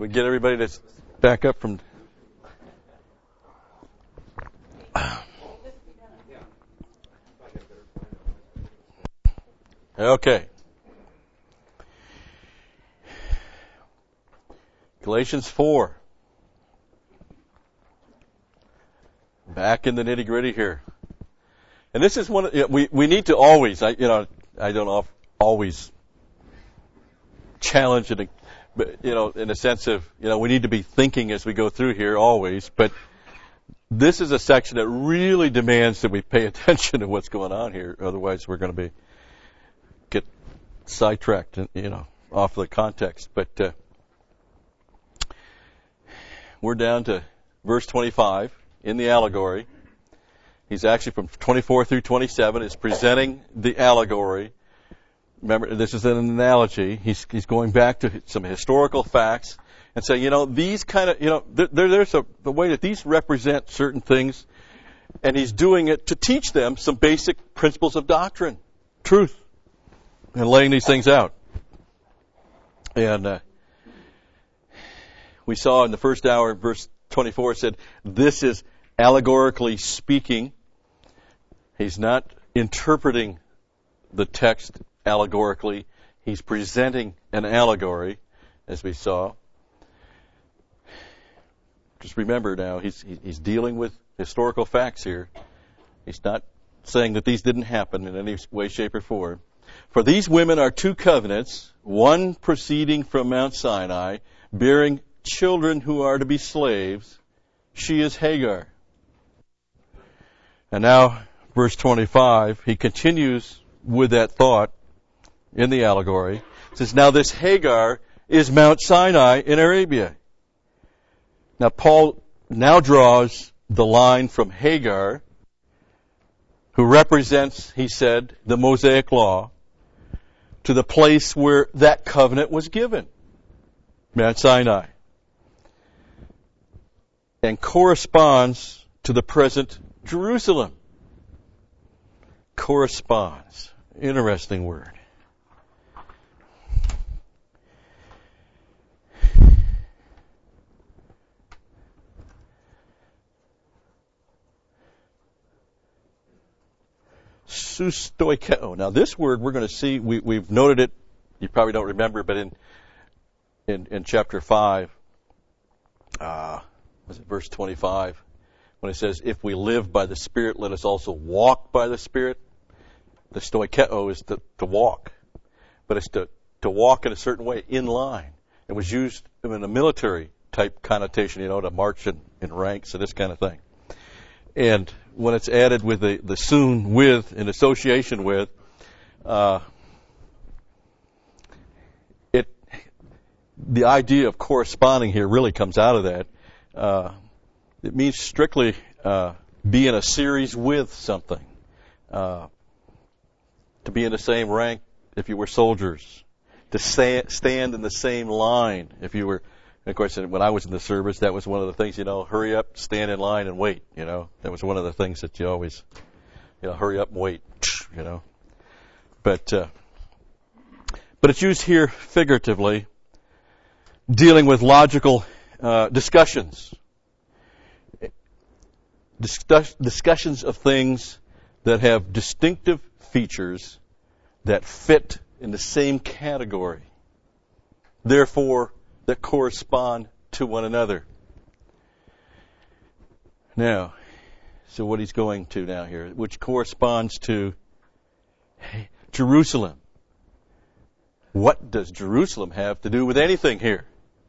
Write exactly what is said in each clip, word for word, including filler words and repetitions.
We get everybody to back up from. Okay. Galatians four. Back in the nitty gritty here. And this is one of, we, we need to always, I, you know, I don't know, always challenge it, but, you know, in a sense of, you know, we need to be thinking as we go through here always, but this is a section that really demands that we pay attention to what's going on here. Otherwise we're going to be, get sidetracked, you know, off the context. But, uh, we're down to verse twenty-five in the allegory. He's actually from twenty-four through twenty-seven is presenting the allegory. Remember, this is an analogy. He's, he's going back to some historical facts and saying, you know, these kind of, you know, there, there's a, the way that these represent certain things, and he's doing it to teach them some basic principles of doctrine, truth, and laying these things out. And uh, we saw in the first hour, verse twenty-four, it said, this is allegorically speaking. He's not interpreting the text allegorically. He's presenting an allegory, as we saw. Just remember now, he's he's dealing with historical facts here. He's not saying that these didn't happen in any way, shape, or form. For these women are two covenants, one proceeding from Mount Sinai, bearing children who are to be slaves. She is Hagar. And now, verse twenty-five, he continues with that thought in the allegory. It says, now this Hagar is Mount Sinai in Arabia. Now Paul now draws the line from Hagar, who represents, he said, the Mosaic law, to the place where that covenant was given, Mount Sinai, and corresponds to the present Jerusalem. Corresponds. Interesting word. Sustoikeo. Now this word we're going to see, we, we've noted it, you probably don't remember, but in in, in chapter five, uh, was it verse twenty-five, when it says, if we live by the Spirit, let us also walk by the Spirit. The stoikeo is to, to walk, but it's to, to walk in a certain way, in line. It was used in a military type connotation, you know, to march in, in ranks and this kind of thing. And when it's added with the, the soon with, in association with, uh, it, the idea of corresponding here really comes out of that. Uh, it means strictly uh, be in a series with something. Uh, to be in the same rank if you were soldiers. To sta- stand in the same line if you were. And of course, when I was in the service, that was one of the things, you know, hurry up, stand in line and wait, you know. That was one of the things that you always, you know, hurry up and wait, you know. But, uh, but it's used here figuratively, dealing with logical uh, discussions. Discuss- discussions of things that have distinctive features that fit in the same category. Therefore, that correspond to one another. Now, so what he's going to now here, which corresponds to Jerusalem. What does Jerusalem have to do with anything here?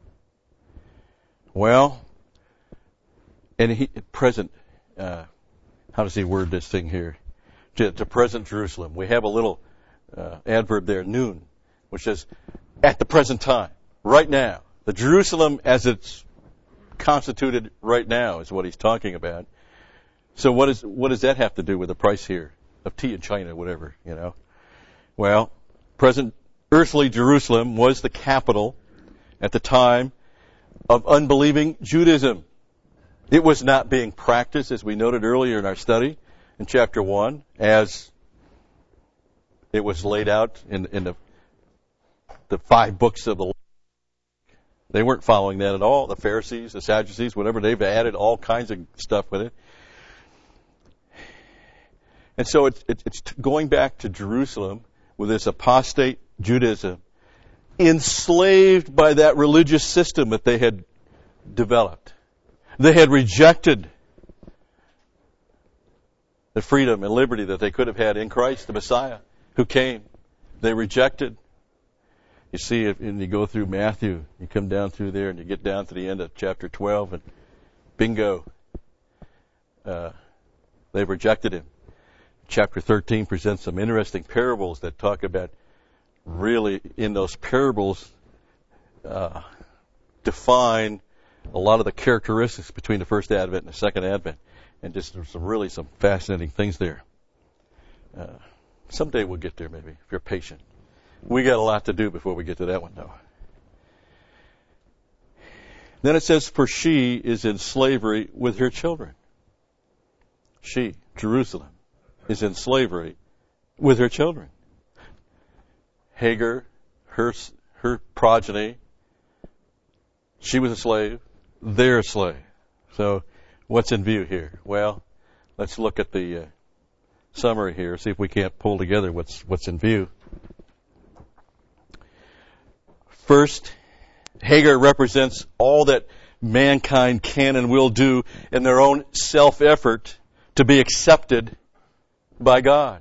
Well, and he, present, uh, how does he word this thing here? To, to present Jerusalem. We have a little uh, adverb there, noon, which says at the present time, right now. The Jerusalem as it's constituted right now is what he's talking about. So what is what does that have to do with the price here of tea in China, whatever, you know? Well, present earthly Jerusalem was the capital at the time of unbelieving Judaism. It was not being practiced, as we noted earlier in our study in chapter one, as it was laid out in, in the, the five books of the law. They weren't following that at all. The Pharisees, the Sadducees, whatever, they've added all kinds of stuff with it. And so it's, it's going back to Jerusalem with this apostate Judaism, enslaved by that religious system that they had developed. They had rejected the freedom and liberty that they could have had in Christ, the Messiah, who came. They rejected. You see, if and you go through Matthew, you come down through there and you get down to the end of chapter twelve, and bingo, uh, they've rejected him. Chapter thirteen presents some interesting parables that talk about really, in those parables, uh, define a lot of the characteristics between the first advent and the second advent. And just there's some really some fascinating things there. Uh, someday we'll get there, maybe, if you're patient. We got a lot to do before we get to that one, though. Then it says, for she is in slavery with her children. She, Jerusalem, is in slavery with her children. Hagar, her her progeny, she was a slave. They're a slave. So what's in view here? Well, let's look at the uh, summary here, see if we can't pull together what's what's in view. First, Hagar represents all that mankind can and will do in their own self-effort to be accepted by God.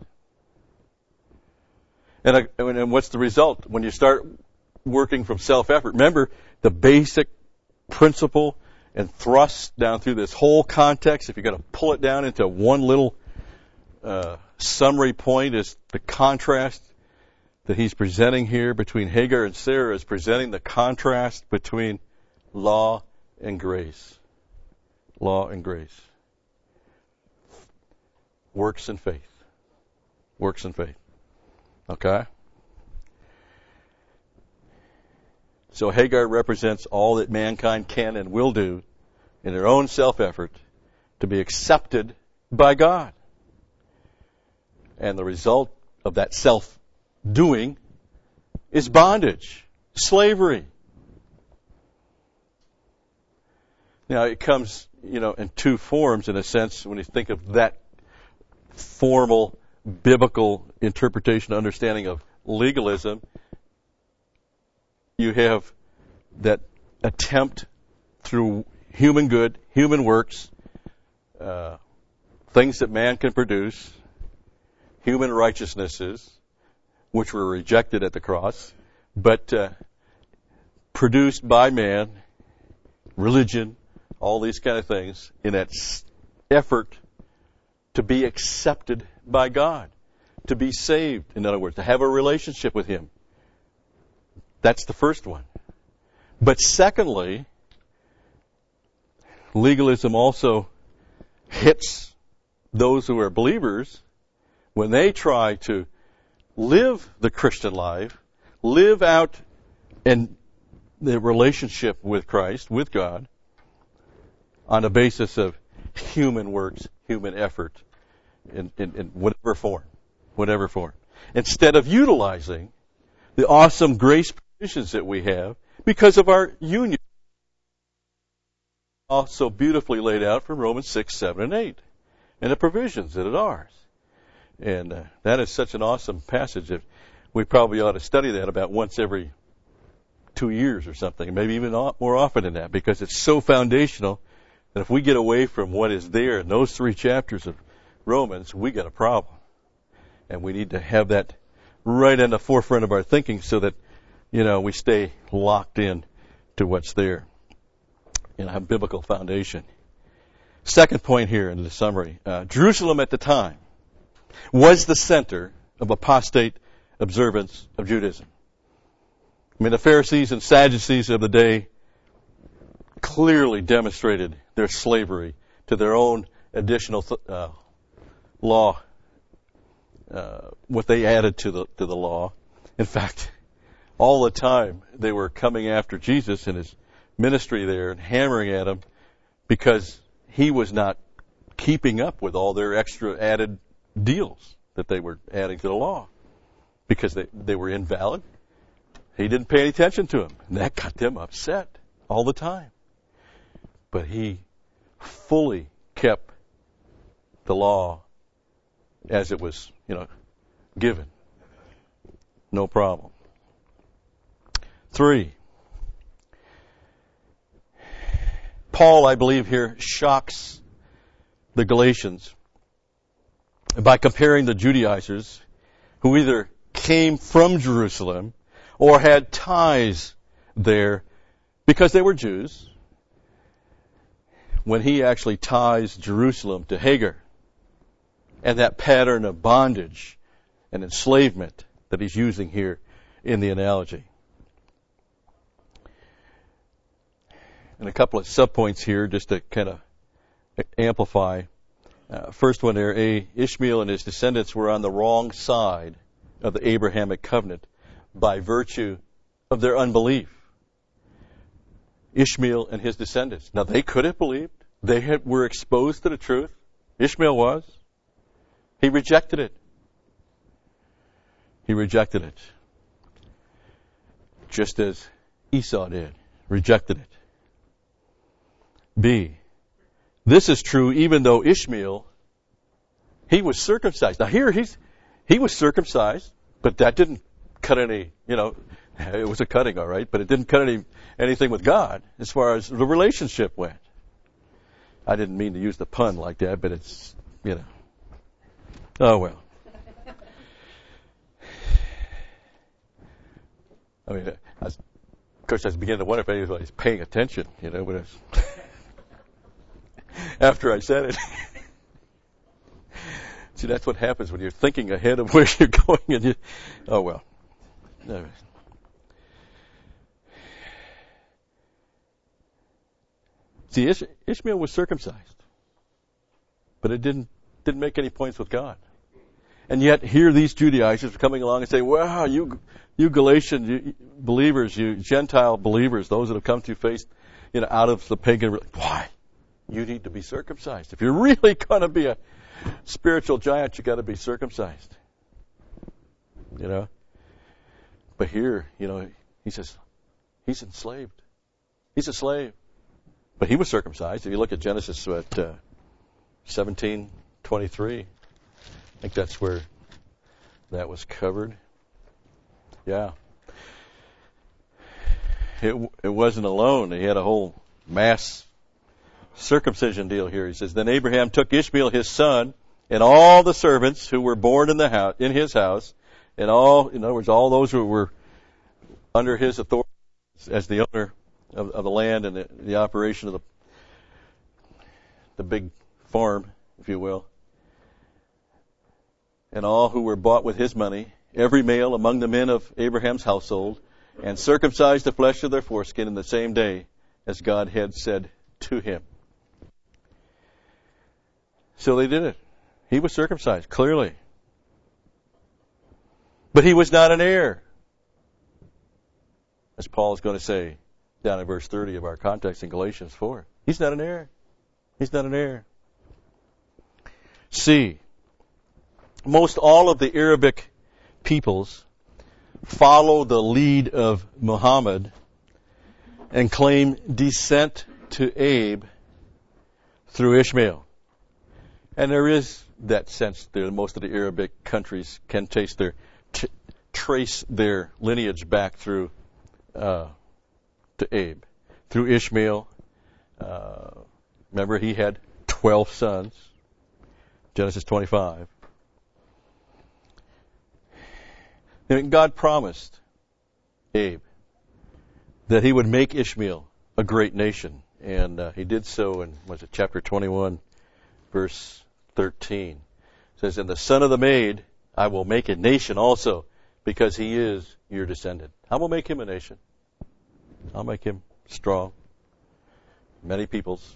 And, uh, and what's the result when you start working from self-effort? Remember, the basic principle and thrust down through this whole context, if you're going to pull it down into one little uh, summary point, is the contrast that he's presenting here between Hagar and Sarah is presenting the contrast between law and grace. Law and grace. Works and faith. Works and faith. Okay? So Hagar represents all that mankind can and will do in their own self-effort to be accepted by God. And the result of that self-doing is bondage, slavery. Now, it comes, you know, in two forms, in a sense, when you think of that formal biblical interpretation, understanding of legalism. You have that attempt through human good, human works, uh, things that man can produce, human righteousnesses, which were rejected at the cross, but uh, produced by man, religion, all these kind of things, in that effort to be accepted by God, to be saved, in other words, to have a relationship with Him. That's the first one. But secondly, legalism also hits those who are believers when they try to live the Christian life, live out in the relationship with Christ, with God, on the basis of human works, human effort, in, in, in whatever form, whatever form. Instead of utilizing the awesome grace provisions that we have because of our union. Also beautifully laid out from Romans six, seven, and eight, and the provisions that it ours. And uh, that is such an awesome passage that we probably ought to study that about once every two years or something, maybe even more often than that, because it's so foundational that if we get away from what is there in those three chapters of Romans, we got a problem. And we need to have that right in the forefront of our thinking so that, you know, we stay locked in to what's there and have biblical foundation. Second point here in the summary. Uh, Jerusalem at the time was the center of apostate observance of Judaism. I mean, the Pharisees and Sadducees of the day clearly demonstrated their slavery to their own additional th- uh, law, uh, what they added to the to the law. In fact, all the time they were coming after Jesus and his ministry there and hammering at him because he was not keeping up with all their extra added deals that they were adding to the law because they, they were invalid. He didn't pay any attention to them, and that got them upset. all the time. But he fully kept the law as it was, you know, given. No problem. Three. Paul, I believe here, shocks the Galatians by comparing the Judaizers who either came from Jerusalem or had ties there because they were Jews, when he actually ties Jerusalem to Hagar and that pattern of bondage and enslavement that he's using here in the analogy. And a couple of subpoints here just to kind of amplify. Uh, first one there, A, Ishmael and his descendants were on the wrong side of the Abrahamic covenant by virtue of their unbelief. Ishmael and his descendants. Now, they could have believed. They had, were exposed to the truth. Ishmael was. He rejected it. He rejected it. Just as Esau did. Rejected it. B, this is true even though Ishmael, he was circumcised. Now here he's, he was circumcised, but that didn't cut any, you know, it was a cutting, all right, but it didn't cut any anything with God as far as the relationship went. I didn't mean to use the pun like that, but it's, you know. Oh, well. I mean, I was, of course, I was beginning to wonder if anybody's paying attention, you know, but it's after I said it. See, that's what happens when you're thinking ahead of where you're going and you, oh, well. No. See, Ish- Ishmael was circumcised, but it didn't didn't make any points with God. And yet, here these Judaizers are coming along and saying, "Wow, you you Galatian you, believers, you Gentile believers, those that have come to faith, you know, out of the pagan, why? You need to be circumcised. If you're really going to be a spiritual giant, you got to be circumcised." You know. But here, you know, he says he's enslaved. He's a slave. But he was circumcised. If you look at Genesis what, uh, seventeen twenty-three, I think that's where that was covered. Yeah. It it wasn't alone. He had a whole mass circumcision deal here. He says, "Then Abraham took Ishmael his son and all the servants who were born in the house, in his house, and all, in other words, all those who were under his authority as the owner of, of the land and the, the operation of the the big farm, if you will, and all who were bought with his money, every male among the men of Abraham's household, and circumcised the flesh of their foreskin in the same day as God had said to him." So they did it. He was circumcised, clearly. But he was not an heir, as Paul is going to say down in verse thirty of our context in Galatians four. He's not an heir. He's not an heir. C, most all of the Arabic peoples follow the lead of Muhammad and claim descent to Abe through Ishmael. And there is that sense there. Most of the Arabic countries can taste their, t- trace their lineage back through uh, to Abe, through Ishmael. Uh, remember, he had twelve sons. Genesis twenty-five. And God promised Abe that he would make Ishmael a great nation. And uh, he did so in, was it chapter twenty-one, verse thirteen. It says, "And the son of the maid I will make a nation also, because he is your descendant." I will make him a nation. I'll make him strong. Many peoples.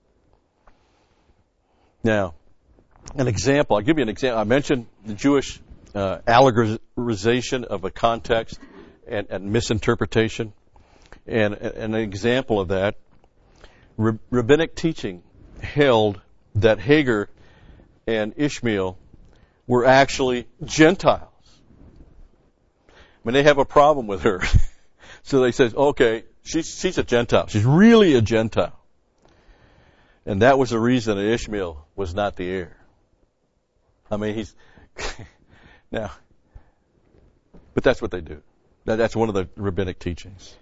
Now, an example. I'll give you an example. I mentioned the Jewish uh, allegorization of a context and, and misinterpretation. And, and an example of that, Ra- rabbinic teaching held that Hagar and Ishmael were actually Gentiles. I mean, they have a problem with her. So they say, okay, She's, she's a Gentile. She's really a Gentile. And that was the reason that Ishmael was not the heir. I mean, he's, now, but that's what they do. That, that's one of the rabbinic teachings.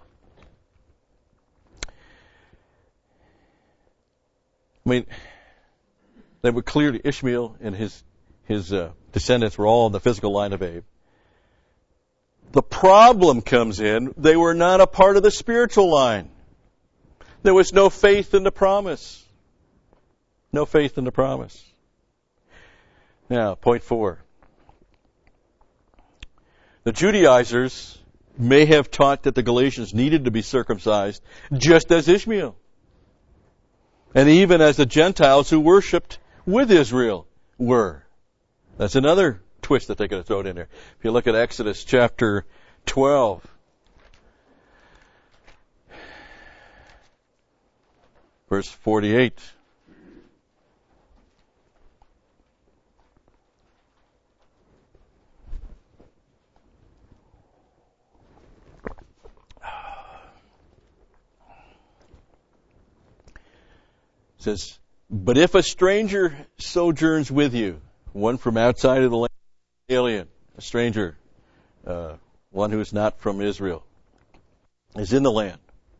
I mean, they were clearly, Ishmael and his, his uh, descendants were all in the physical line of Abe. The problem comes in, they were not a part of the spiritual line. There was no faith in the promise. No faith in the promise. Now, point four. The Judaizers may have taught that the Galatians needed to be circumcised just as Ishmael. And even as the Gentiles who worshipped with Israel were. That's another twist that they could have thrown in there. If you look at Exodus chapter twelve, verse forty-eight. It says, but if a stranger sojourns with you, one from outside of the land, alien, a stranger, uh, one who is not from Israel, is in the land,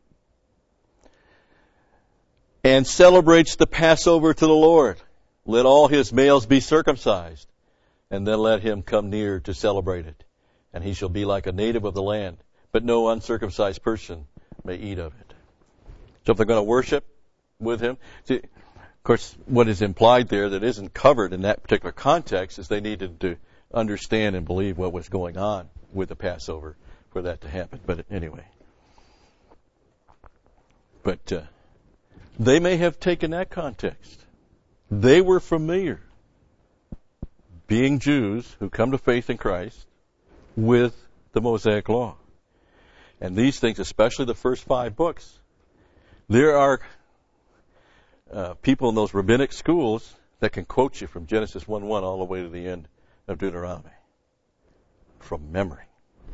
and celebrates the Passover to the Lord, let all his males be circumcised, and then let him come near to celebrate it. And he shall be like a native of the land, but no uncircumcised person may eat of it. So if they're going to worship with him, see, of course, what is implied there that isn't covered in that particular context is they needed to understand and believe what was going on with the Passover for that to happen. But anyway, but uh, they may have taken that context. They were familiar, being Jews who come to faith in Christ, with the Mosaic Law. And these things, especially the first five books, there are uh, people in those rabbinic schools that can quote you from Genesis one one all the way to the end of Deuteronomy from memory.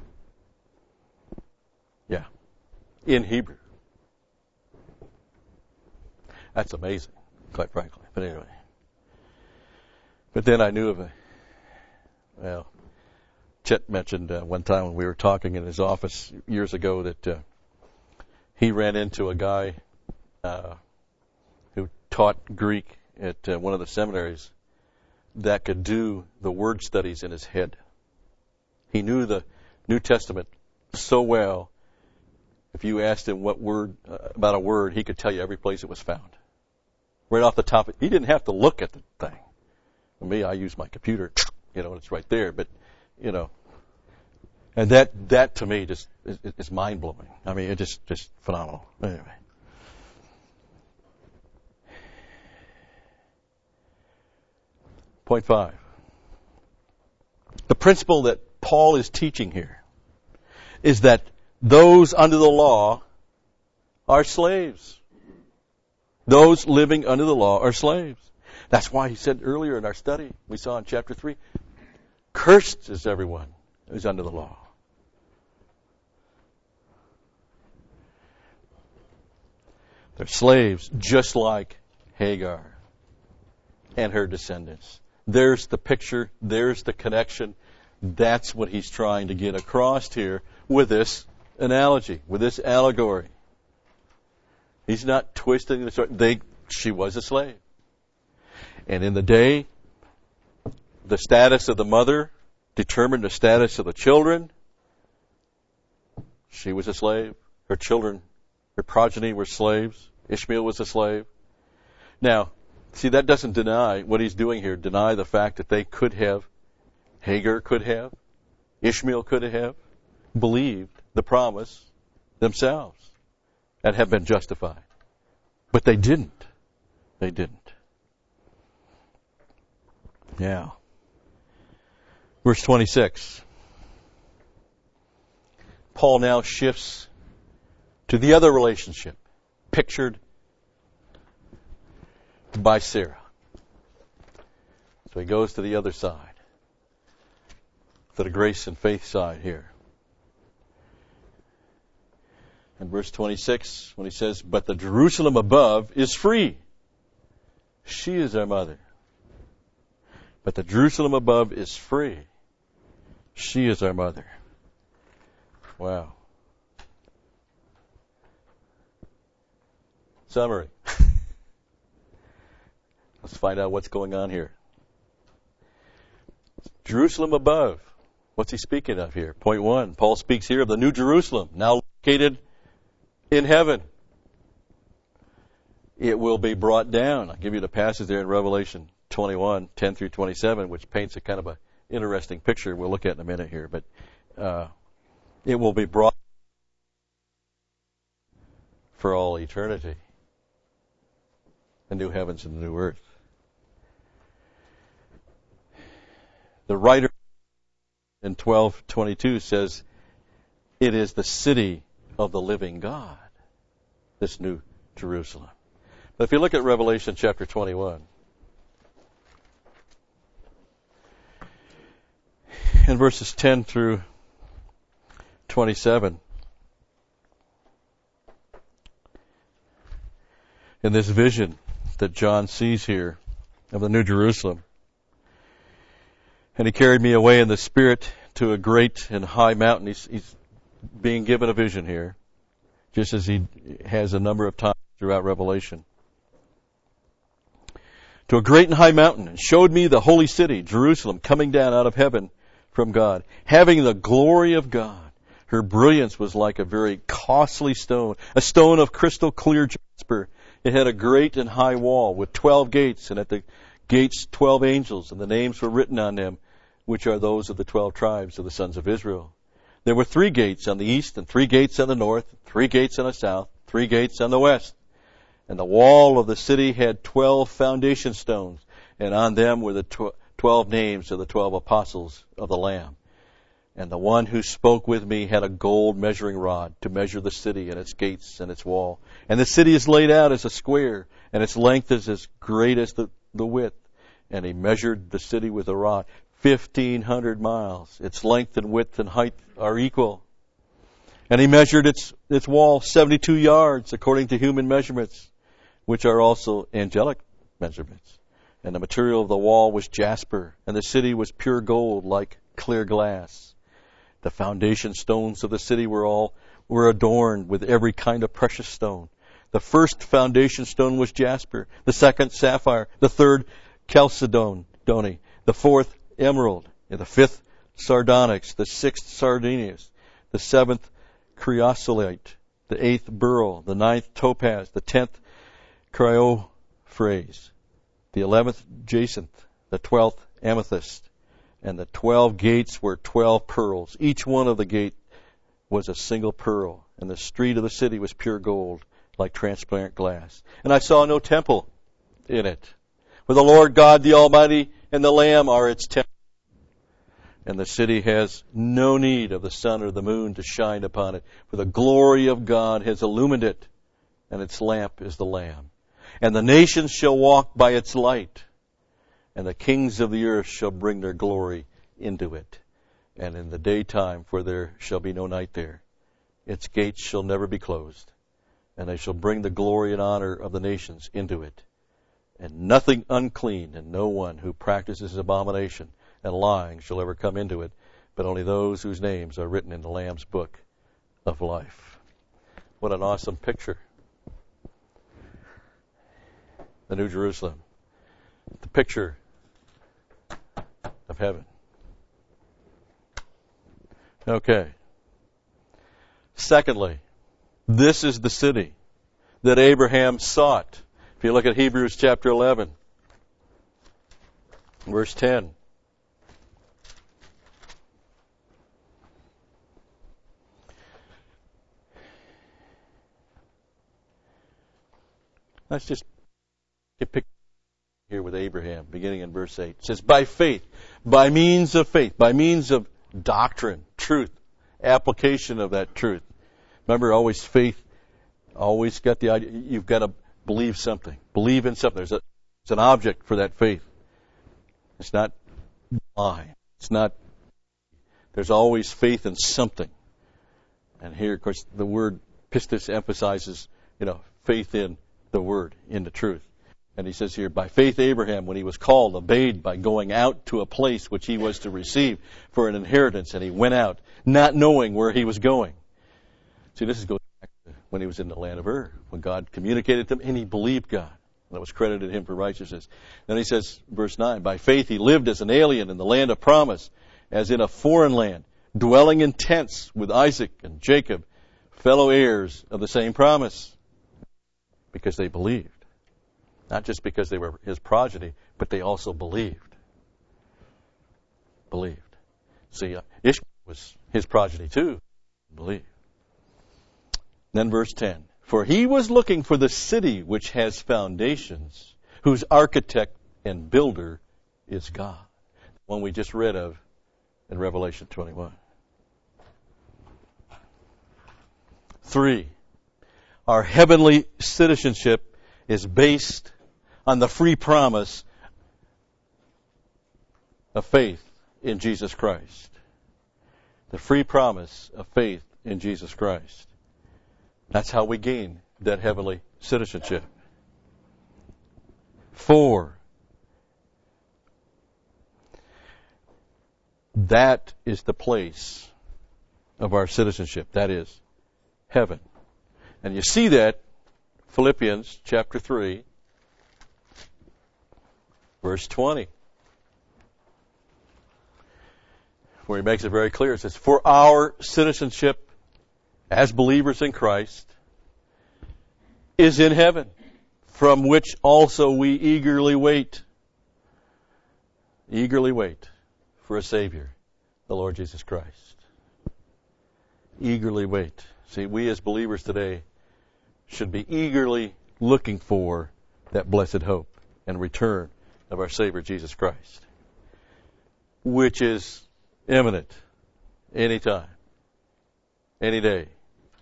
Yeah. In Hebrew. That's amazing, quite frankly. But anyway. But then I knew of a, well, Chet mentioned uh, one time when we were talking in his office years ago that uh, he ran into a guy uh, who taught Greek at uh, one of the seminaries that could do the word studies in his head. He knew the New Testament so well. If you asked him what word uh, about a word, he could tell you every place it was found. Right off the top, he didn't have to look at the thing. For me, I use my computer, you know, and it's right there. But, you know, and that that to me just is, is mind blowing. I mean, it's just just phenomenal. Anyway. Point five. The principle that Paul is teaching here is that those under the law are slaves. Those living under the law are slaves. That's why he said earlier in our study, we saw in chapter three, cursed is everyone who's under the law. They're slaves just like Hagar and her descendants. There's the picture. There's the connection. That's what he's trying to get across here with this analogy, with this allegory. He's not twisting the story. They, she was a slave. And in the day, the status of the mother determined the status of the children. She was a slave. Her children, her progeny were slaves. Ishmael was a slave. Now, see, that doesn't deny what he's doing here, deny the fact that they could have, Hagar could have, Ishmael could have believed the promise themselves and have been justified. But they didn't. They didn't. Yeah. Verse twenty-six. Paul now shifts to the other relationship pictured by Sarah. So he goes to the other side, to the grace and faith side here. In verse twenty-six, when he says, but the Jerusalem above is free. She is our mother. But the Jerusalem above is free. She is our mother. Wow. Summary. Let's find out what's going on here. Jerusalem above. What's he speaking of here? Point one, Paul speaks here of the New Jerusalem, now located in heaven. It will be brought down. I'll give you the passage there in Revelation twenty-one, ten through twenty-seven, which paints a kind of a interesting picture we'll look at in a minute here. But uh, it will be brought for all eternity. The new heavens and the new earth. The writer in twelve twenty-two says, it is the city of the living God, this new Jerusalem. But if you look at Revelation chapter twenty-one, in verses ten through twenty-seven, in this vision that John sees here of the New Jerusalem, and he carried me away in the Spirit to a great and high mountain. He's, he's being given a vision here, just as he has a number of times throughout Revelation. To a great and high mountain, and showed me the holy city, Jerusalem, coming down out of heaven from God, having the glory of God. Her brilliance was like a very costly stone, a stone of crystal clear jasper. It had a great and high wall with twelve gates, and at the gates twelve angels, and the names were written on them, which are those of the twelve tribes of the sons of Israel. There were three gates on the east, and three gates on the north, three gates on the south, three gates on the west. And the wall of the city had twelve foundation stones, and on them were the tw- twelve names of the twelve apostles of the Lamb. And the one who spoke with me had a gold measuring rod to measure the city and its gates and its wall. And the city is laid out as a square, and its length is as great as the, the width. And he measured the city with a rod, fifteen hundred miles. Its length and width and height are equal. And he measured its, its wall seventy-two yards according to human measurements, which are also angelic measurements. And the material of the wall was jasper, and the city was pure gold like clear glass. The foundation stones of the city were all were adorned with every kind of precious stone. The first foundation stone was jasper, the second sapphire, the third chalcedony, the fourth emerald, and the fifth sardonyx, the sixth sardinius, the seventh chrysolite, the eighth beryl, the ninth topaz, the tenth chryophrase, the eleventh jacinth, the twelfth amethyst. And the twelve gates were twelve pearls. Each one of the gate was a single pearl. And the street of the city was pure gold, like transparent glass. And I saw no temple in it. For the Lord God, the Almighty, and the Lamb are its temple. And the city has no need of the sun or the moon to shine upon it. For the glory of God has illumined it, and its lamp is the Lamb. And the nations shall walk by its light. And the kings of the earth shall bring their glory into it. And in the daytime, for there shall be no night there, its gates shall never be closed. And they shall bring the glory and honor of the nations into it. And nothing unclean, and no one who practices abomination and lying shall ever come into it, but only those whose names are written in the Lamb's book of life. What an awesome picture. The New Jerusalem. The picture of heaven. Okay. Secondly, this is the city that Abraham sought. If you look at Hebrews chapter eleven, verse ten. Let's just get picked here with Abraham, beginning in verse eight. It says, by faith, by means of faith, by means of doctrine, truth, application of that truth. Remember, always faith, always got the idea, you've got to believe something. Believe in something. There's, a, there's an object for that faith. It's not blind. It's not, there's always faith in something. And here, of course, the word Pistis emphasizes, you know, faith in the Word, in the truth. And he says here, by faith Abraham, when he was called, obeyed by going out to a place which he was to receive for an inheritance, and he went out, not knowing where he was going. See, this is going back to when he was in the land of Ur, when God communicated to him, and he believed God. And it was credited him for righteousness. Then he says, verse nine, by faith he lived as an alien in the land of promise, as in a foreign land, dwelling in tents with Isaac and Jacob, fellow heirs of the same promise, because they believed. Not just because they were his progeny, but they also believed. Believed. See, uh, Ishmael was his progeny too. Believed. Then verse ten. For he was looking for the city which has foundations, whose architect and builder is God. The one we just read of in Revelation twenty-one. Three. Our heavenly citizenship is based on the free promise of faith in Jesus Christ. The free promise of faith in Jesus Christ. That's how we gain that heavenly citizenship. Four. That is the place of our citizenship. That is heaven. And you see that Philippians chapter three, verse twenty, where he makes it very clear. It says, for our citizenship as believers in Christ is in heaven, from which also we eagerly wait. Eagerly wait for a Savior, the Lord Jesus Christ. Eagerly wait. See, we as believers today should be eagerly looking for that blessed hope and return of our Savior Jesus Christ, which is imminent, anytime, any day.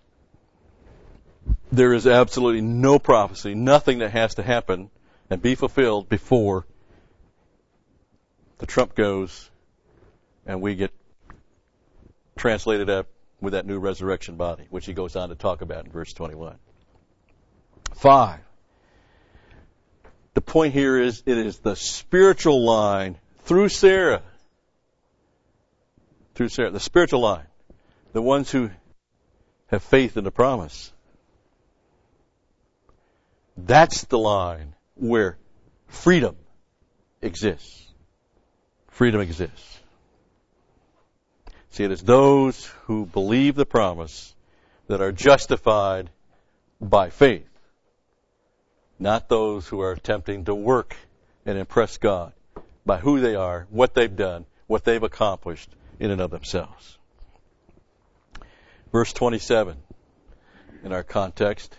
There is absolutely no prophecy, nothing that has to happen and be fulfilled before the trump goes and we get translated up with that new resurrection body, which he goes on to talk about in verse twenty-one. Five. The point here is it is the spiritual line through Sarah. Through Sarah, the spiritual line. The ones who have faith in the promise. That's the line where freedom exists. Freedom exists. See, it is those who believe the promise that are justified by faith, not those who are attempting to work and impress God by who they are, what they've done, what they've accomplished in and of themselves. Verse twenty-seven, in our context,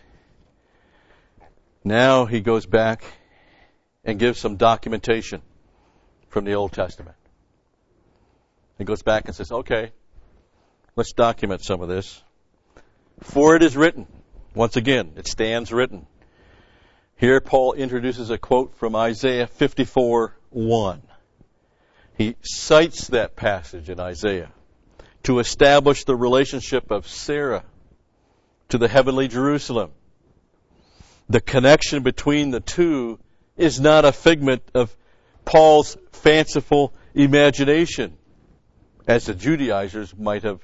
now he goes back and gives some documentation from the Old Testament. He goes back and says, okay, let's document some of this. For it is written, once again, it stands written. Here Paul introduces a quote from Isaiah fifty-four one. He cites that passage in Isaiah to establish the relationship of Sarah to the heavenly Jerusalem. The connection between the two is not a figment of Paul's fanciful imagination, as the Judaizers might have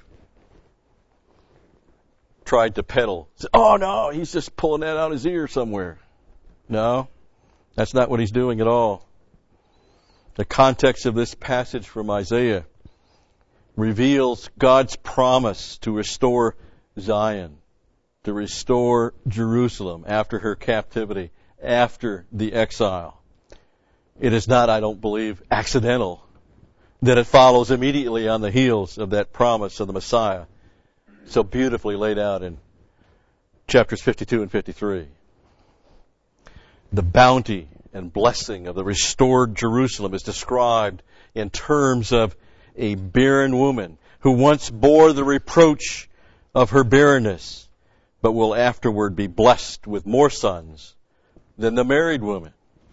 tried to peddle. Oh no, he's just pulling that out his ear somewhere. No, that's not what he's doing at all. The context of this passage from Isaiah reveals God's promise to restore Zion, to restore Jerusalem after her captivity, after the exile. It is not, I don't believe, accidental that it follows immediately on the heels of that promise of the Messiah, so beautifully laid out in chapters fifty-two and fifty-three. The bounty and blessing of the restored Jerusalem is described in terms of a barren woman who once bore the reproach of her barrenness, but will afterward be blessed with more sons than the married woman.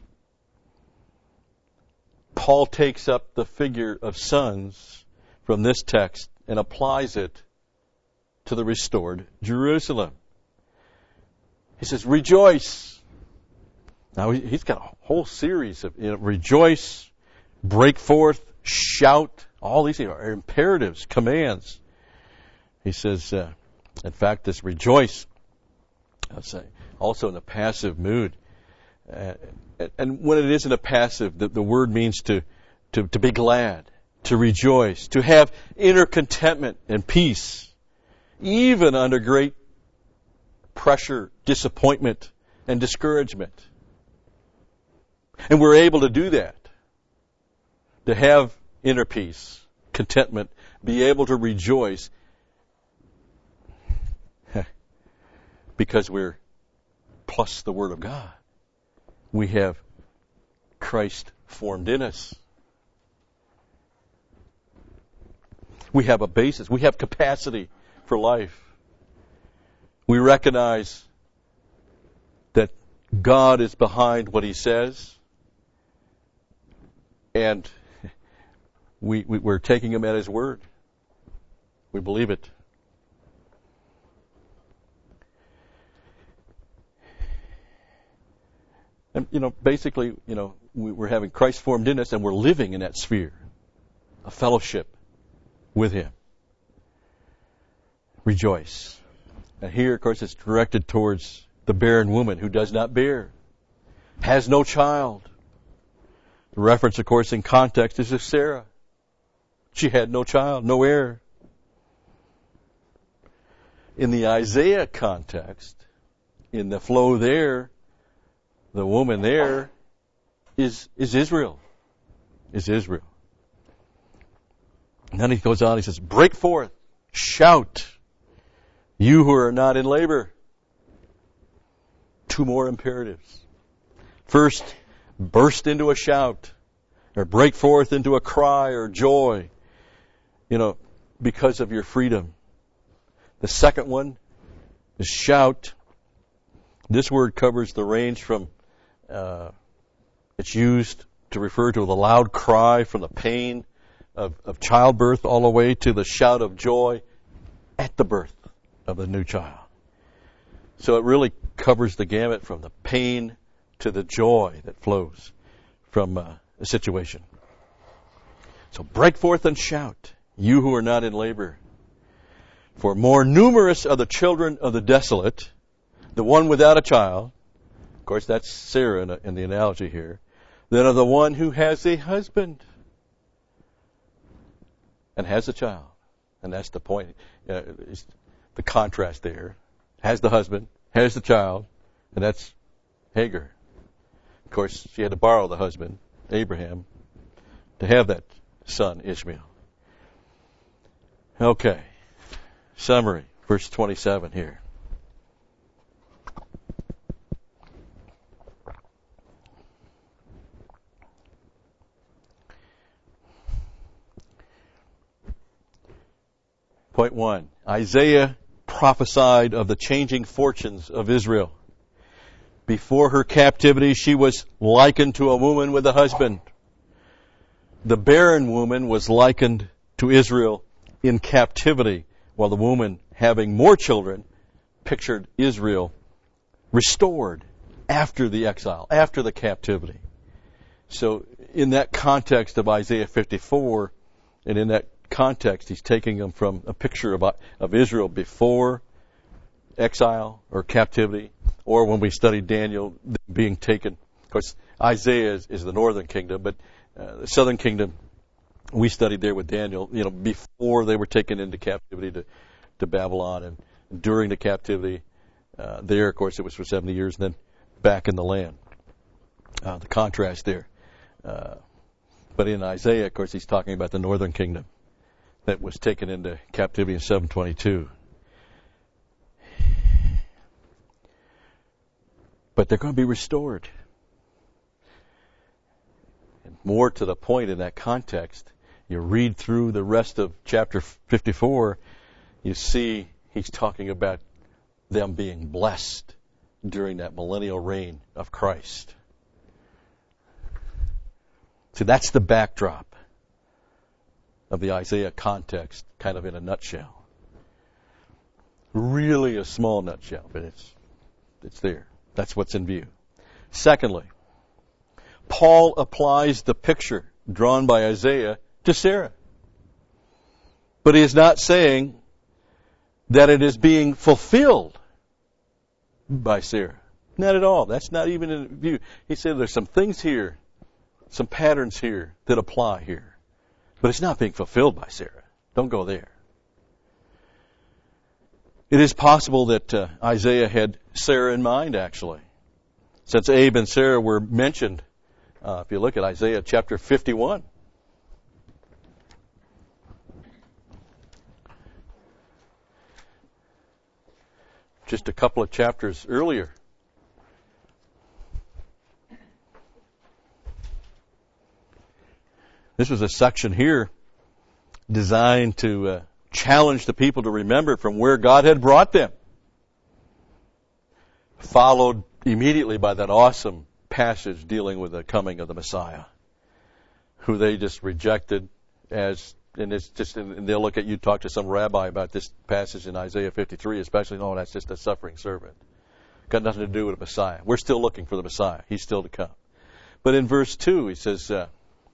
Paul takes up the figure of sons from this text and applies it to the restored Jerusalem. He says, rejoice. Now, he's got a whole series of, you know, rejoice, break forth, shout. All these are imperatives, commands. He says, uh, in fact, this rejoice, I'll say, also in a passive mood. Uh, and when it isn't a passive, the, the word means to, to, to be glad, to rejoice, to have inner contentment and peace, even under great pressure, disappointment, and discouragement. And we're able to do that, to have inner peace, contentment, be able to rejoice, because we're plus the Word of God. We have Christ formed in us. We have a basis. We have capacity for life. We recognize that God is behind what He says, and we, we, we're taking Him at His word. We believe it. And, you know, basically, you know, we, we're having Christ formed in us, and we're living in that sphere, a fellowship with Him. Rejoice. And here, of course, it's directed towards the barren woman who does not bear, has no child. The reference, of course, in context is of Sarah. She had no child, no heir. In the Isaiah context, in the flow there, the woman there is, is Israel. Is Israel. And then he goes on, he says, break forth, shout, you who are not in labor. Two more imperatives. First, burst into a shout, or break forth into a cry or joy, you know, because of your freedom. The second one is shout. This word covers the range from Uh, it's used to refer to the loud cry from the pain of, of childbirth all the way to the shout of joy at the birth of the new child. So it really covers the gamut from the pain to the joy that flows from uh, a situation. So break forth and shout, you who are not in labor. For more numerous are the children of the desolate, the one without a child. Of course, that's Sarah in, a, in the analogy here. Than of the one who has a husband and has a child. And that's the point. Uh, the contrast there. Has the husband, has the child, and that's Hagar. Of course, she had to borrow the husband, Abraham, to have that son, Ishmael. Okay. Summary. Verse twenty-seven here. Point one, Isaiah prophesied of the changing fortunes of Israel. Before her captivity, she was likened to a woman with a husband. The barren woman was likened to Israel in captivity, while the woman having more children pictured Israel restored after the exile, after the captivity. So in that context of Isaiah fifty-four, and in that context, he's taking them from a picture of, of Israel before exile or captivity, or when we studied Daniel being taken. Of course, Isaiah is, is the northern kingdom, but uh, the southern kingdom, we studied there with Daniel, you know, before they were taken into captivity to, to Babylon, and during the captivity uh, there, of course, it was for seventy years, and then back in the land. Uh, the contrast there. Uh, but in Isaiah, of course, he's talking about the northern kingdom that was taken into captivity in seven twenty-two. But they're going to be restored. And more to the point in that context, you read through the rest of chapter fifty-four, you see he's talking about them being blessed during that millennial reign of Christ. See, that's the backdrop of the Isaiah context, kind of in a nutshell. Really a small nutshell, but it's it's there. That's what's in view. Secondly, Paul applies the picture drawn by Isaiah to Sarah. But he is not saying that it is being fulfilled by Sarah. Not at all. That's not even in view. He said there's some things here, some patterns here that apply here. But it's not being fulfilled by Sarah. Don't go there. It is possible that uh, Isaiah had Sarah in mind, actually. Since Abe and Sarah were mentioned, uh, if you look at Isaiah chapter fifty-one, just a couple of chapters earlier. This was a section here designed to uh, challenge the people to remember from where God had brought them. Followed immediately by that awesome passage dealing with the coming of the Messiah, who they just rejected as, and it's just, and they'll look at you, talk to some rabbi about this passage in Isaiah fifty-three, especially, no, that's just a suffering servant. Got nothing to do with the Messiah. We're still looking for the Messiah. He's still to come. But in verse two, he says, uh,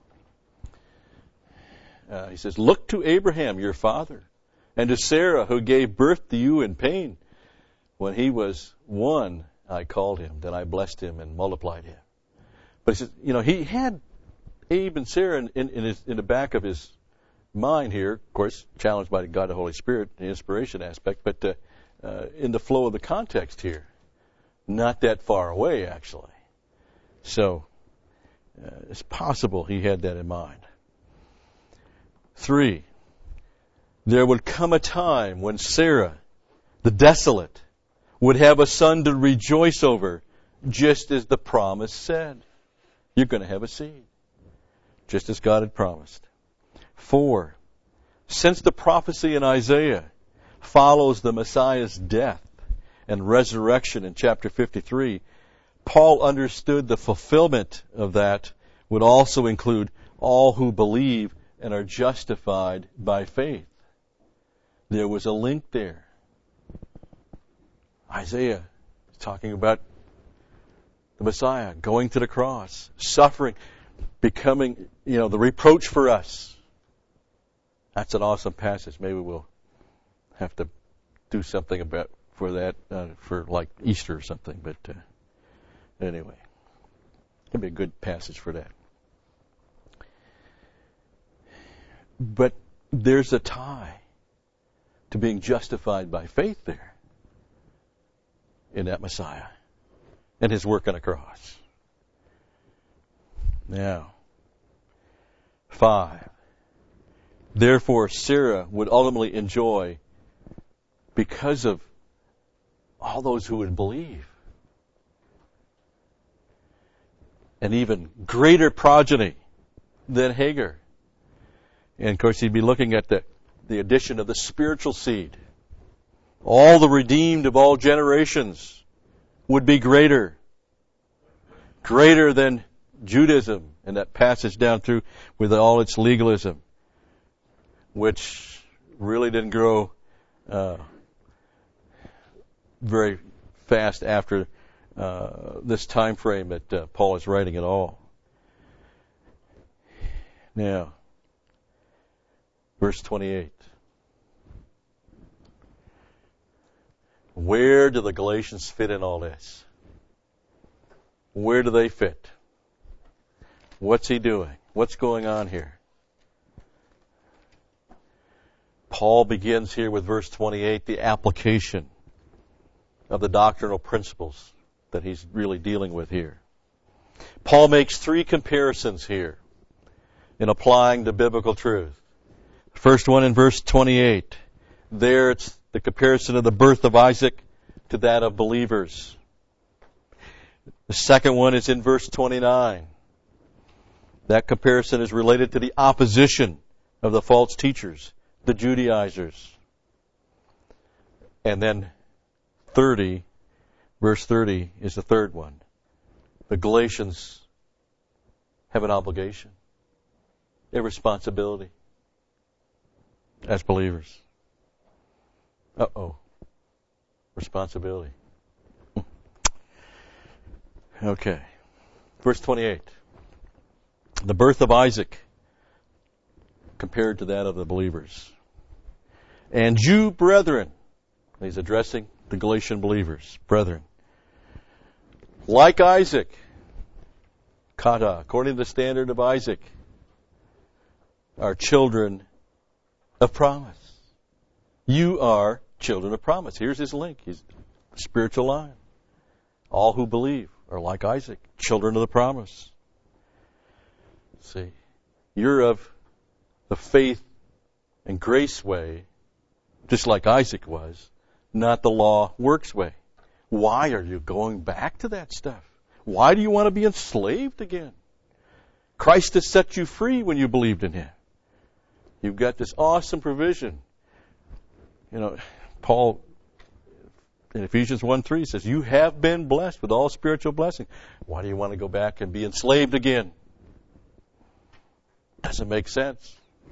uh, he says, look to Abraham, your father, and to Sarah, who gave birth to you in pain. When he was one, I called him, then I blessed him and multiplied him. But he says, you know, he had Abe and Sarah in, in, in, his, in the back of his mind here, of course, challenged by God the Holy Spirit, the inspiration aspect, but uh, uh, in the flow of the context here, not that far away, actually. So, uh, it's possible he had that in mind. Three, there would come a time when Sarah, the desolate, would have a son to rejoice over, just as the promise said. You're going to have a seed, just as God had promised. Four, since the prophecy in Isaiah follows the Messiah's death and resurrection in chapter fifty-three, Paul understood the fulfillment of that would also include all who believe and are justified by faith. There was a link there. Isaiah is talking about the Messiah going to the cross, suffering, becoming, you know, the reproach for us. That's an awesome passage. Maybe we'll have to do something about for that, uh, for like Easter or something. But uh, anyway, it'd be a good passage for that. But there's a tie to being justified by faith there in that Messiah and his work on the cross. Now, five. Therefore, Sarah would ultimately enjoy, because of all those who would believe, an even greater progeny than Hagar. And of course, he'd be looking at the, the addition of the spiritual seed. All the redeemed of all generations would be greater. Greater than Judaism and that passage down through with all its legalism, which really didn't grow uh, very fast after uh, this time frame that uh, Paul is writing at all. Now, verse twenty-eight. Where do the Galatians fit in all this? Where do they fit? What's he doing? What's going on here? Paul begins here with verse twenty-eight, the application of the doctrinal principles that he's really dealing with here. Paul makes three comparisons here in applying the biblical truth. First one in verse twenty-eight. There it's the comparison of the birth of Isaac to that of believers. The second one is in verse twenty-nine. That comparison is related to the opposition of the false teachers, the Judaizers. And then thirty, verse thirty is the third one. The Galatians have an obligation, a responsibility as believers. Uh-oh. Responsibility. Okay. Verse twenty-eight. The birth of Isaac compared to that of the believers. And you, brethren, he's addressing the Galatian believers, brethren, like Isaac, kata, according to the standard of Isaac, are children of promise. You are children of promise. Here's his link. He's the spiritual line. All who believe are like Isaac, children of the promise. See, you're of the faith and grace way, just like Isaac was, not the law works way. Why are you going back to that stuff? Why do you want to be enslaved again? Christ has set you free when you believed in Him. You've got this awesome provision. You know, Paul in Ephesians one three says, you have been blessed with all spiritual blessings. Why do you want to go back and be enslaved again? Doesn't make sense.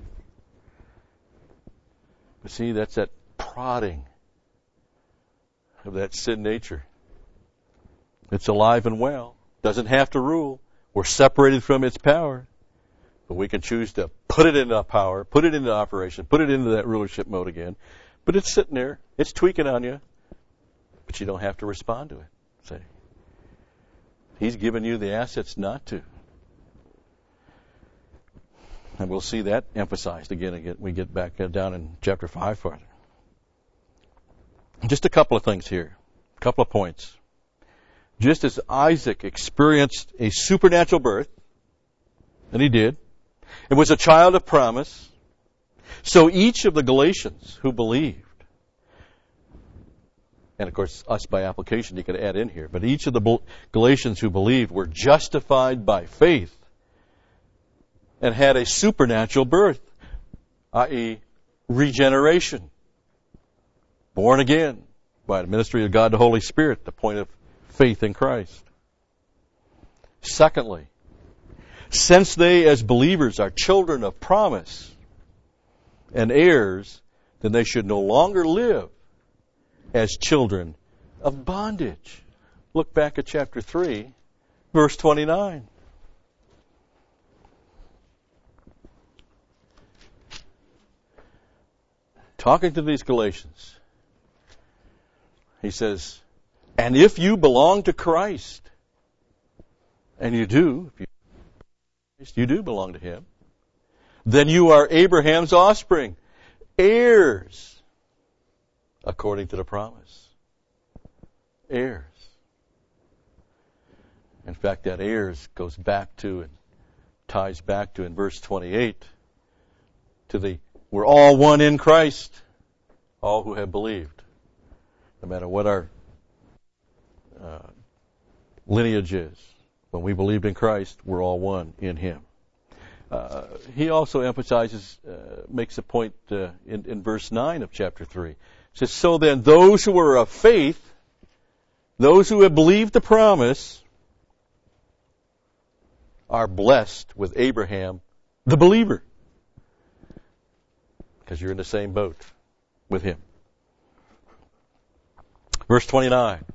But see, that's that prodding of that sin nature. It's alive and well. Doesn't have to rule. We're separated from its power. But we can choose to put it into power, put it into operation, put it into that rulership mode again. But it's sitting there. It's tweaking on you. But you don't have to respond to it. See? He's given you the assets not to. And we'll see that emphasized again again we get back down in chapter five farther. Just a couple of things here. A couple of points. Just as Isaac experienced a supernatural birth, and he did, and was a child of promise, so each of the Galatians who believed, and of course us by application you could add in here, but each of the Galatians who believed were justified by faith and had a supernatural birth, that is regeneration, born again by the ministry of God the Holy Spirit, the point of faith in Christ. Secondly, since they as believers are children of promise and heirs, then they should no longer live as children of bondage. Look back at chapter three, verse twenty-nine. Talking to these Galatians, he says, and if you belong to Christ, and you do, if you, you do belong to Him, then you are Abraham's offspring, heirs, according to the promise. Heirs. In fact, that heirs goes back to and ties back to in verse twenty-eight to the we're all one in Christ, all who have believed. No matter what our uh, lineage is, when we believed in Christ, we're all one in Him. Uh, he also emphasizes, uh, makes a point uh, in, in verse nine of chapter three. It says, so then those who are of faith, those who have believed the promise, are blessed with Abraham, the believer. Because you're in the same boat with him. Verse twenty-nine.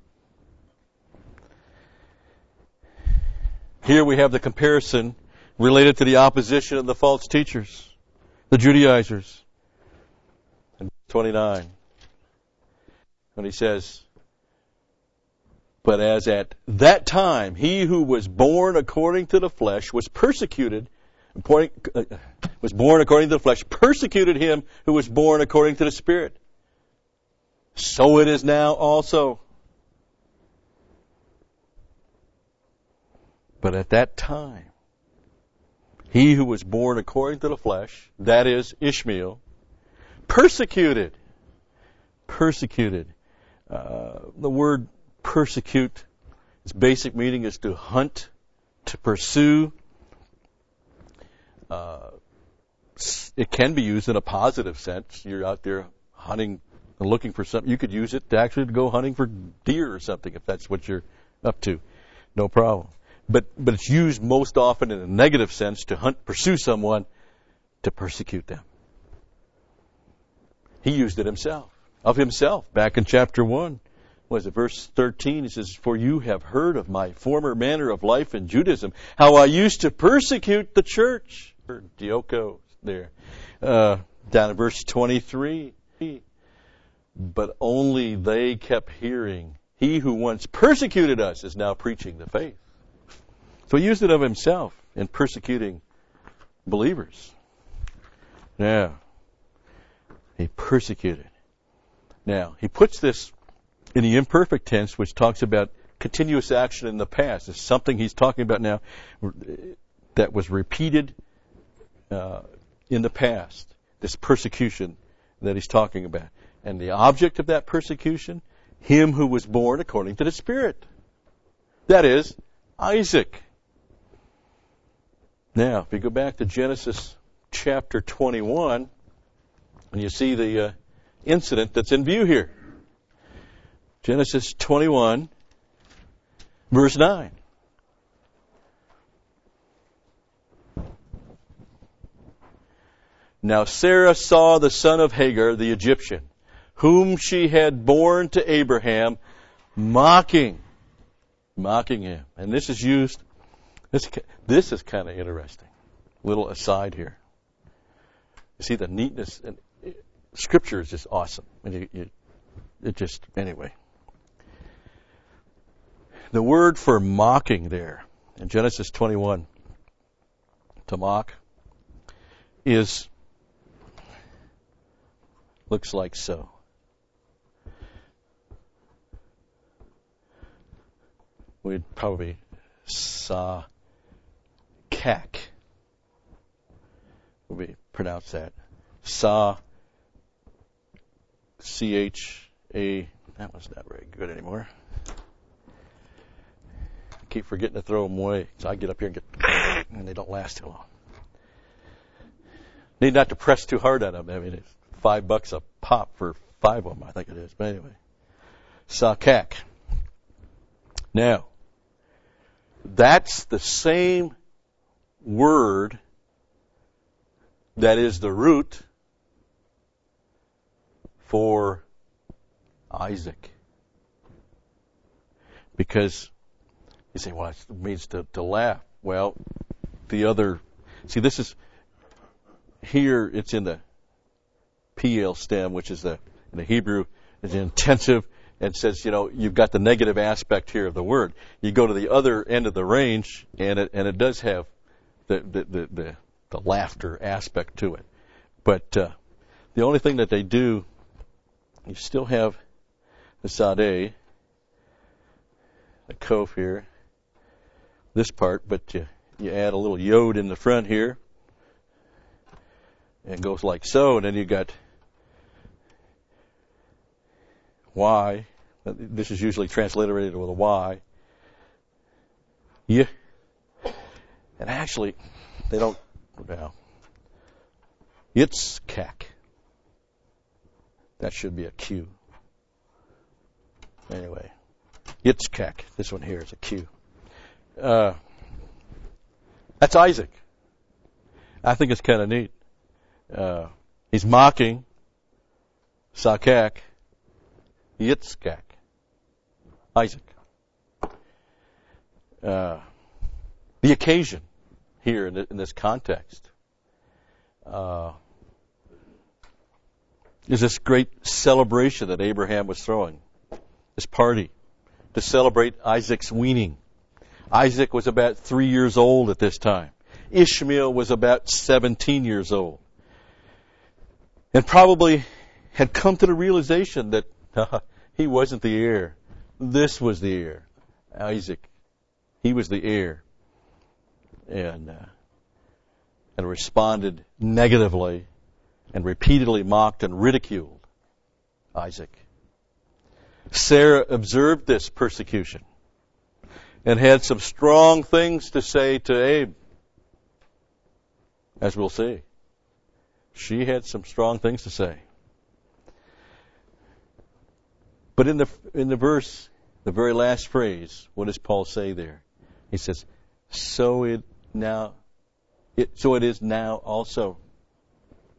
Here we have the comparison related to the opposition of the false teachers, the Judaizers. In verse twenty-nine, when he says, but as at that time he who was born according to the flesh was persecuted, was born according to the flesh, persecuted him who was born according to the Spirit. So it is now also. But at that time, he who was born according to the flesh, that is Ishmael, persecuted. Persecuted. Uh, the word persecute, its basic meaning is to hunt, to pursue. Uh, it can be used in a positive sense. You're out there hunting and looking for something. You could use it to actually to go hunting for deer or something if that's what you're up to. No problem. But but it's used most often in a negative sense to hunt, pursue someone, to persecute them. He used it himself, of himself, back in chapter one, what is it, verse thirteen, he says, for you have heard of my former manner of life in Judaism, how I used to persecute the church. Dioko there. Uh, down in verse twenty-three. But only they kept hearing, he who once persecuted us is now preaching the faith. So he used it of himself in persecuting believers. Now, he persecuted. Now, he puts this in the imperfect tense, which talks about continuous action in the past. It's something he's talking about now that was repeated uh, in the past, this persecution that he's talking about. And the object of that persecution, him who was born according to the Spirit. That is, Isaac. Now, if you go back to Genesis chapter twenty-one, and you see the uh, incident that's in view here. Genesis twenty-one, verse nine. Now Sarah saw the son of Hagar, the Egyptian, whom she had borne to Abraham, mocking, mocking him. And this is used, this, this is kind of interesting. Little aside here. You see the neatness, and Scripture is just awesome. And you, you, it just, anyway. The word for mocking there, in Genesis twenty-one, to mock, is, looks like so. We'd probably saw kak. We pronounce that. Saw, C H A, that was not very good anymore. I keep forgetting to throw them away. So I get up here and get, and they don't last too long. Need not to press too hard on them. I mean, it's five bucks a pop for five of them, I think it is. But anyway, sakak. Now, that's the same word that is the root for Isaac. Because you say, well, it means to, to laugh. Well, the other, see, this is, here it's in the P L stem, which is the, in the Hebrew, is intensive, and says, you know, you've got the negative aspect here of the word. You go to the other end of the range, and it, and it does have the, the, the, the, the laughter aspect to it. But uh, the only thing that they do, you still have the sadeh, the kof here, this part, but you, you add a little yod in the front here, and it goes like so, and then you got Y. This is usually transliterated with a Y. Yeah. And actually, they don't, well, it's kak. That should be a Q. Anyway, it's kak. This one here is a Q. Uh, that's Isaac. I think it's kind of neat. Uh, he's mocking Sakak, Yitzchak, Isaac. Uh, the occasion here in, the, in this context uh, is this great celebration that Abraham was throwing, this party to celebrate Isaac's weaning. Isaac was about three years old at this time. Ishmael was about seventeen years old. And probably had come to the realization that uh, he wasn't the heir. This was the heir. Isaac. He was the heir. And, uh, and responded negatively and repeatedly mocked and ridiculed Isaac. Sarah observed this persecution and had some strong things to say to Abe, as we'll see. She had some strong things to say. But in the in the verse, the very last phrase, what does Paul say there? He says, "So it now, it, so it is now also."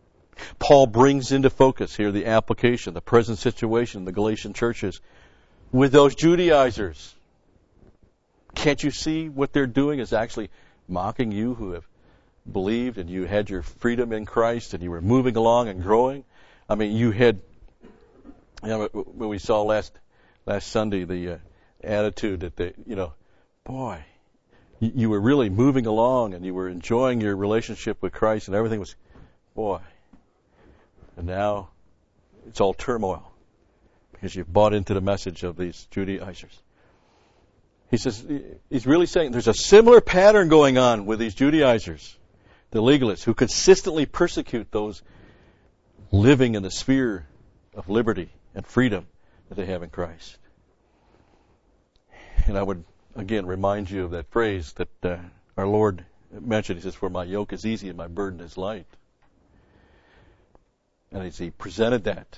Paul brings into focus here the application, the present situation in the Galatian churches with those Judaizers. Can't you see what they're doing is actually mocking you who have believed and you had your freedom in Christ and you were moving along and growing? I mean, you had, you know, when we saw last last Sunday the uh, attitude that they, you know, boy, you, you were really moving along and you were enjoying your relationship with Christ and everything was, boy, and now it's all turmoil because you've bought into the message of these Judaizers. He says, he's really saying there's a similar pattern going on with these Judaizers, the legalists, who consistently persecute those living in the sphere of liberty and freedom that they have in Christ. And I would, again, remind you of that phrase that uh, our Lord mentioned. He says, for my yoke is easy and my burden is light. And as he presented that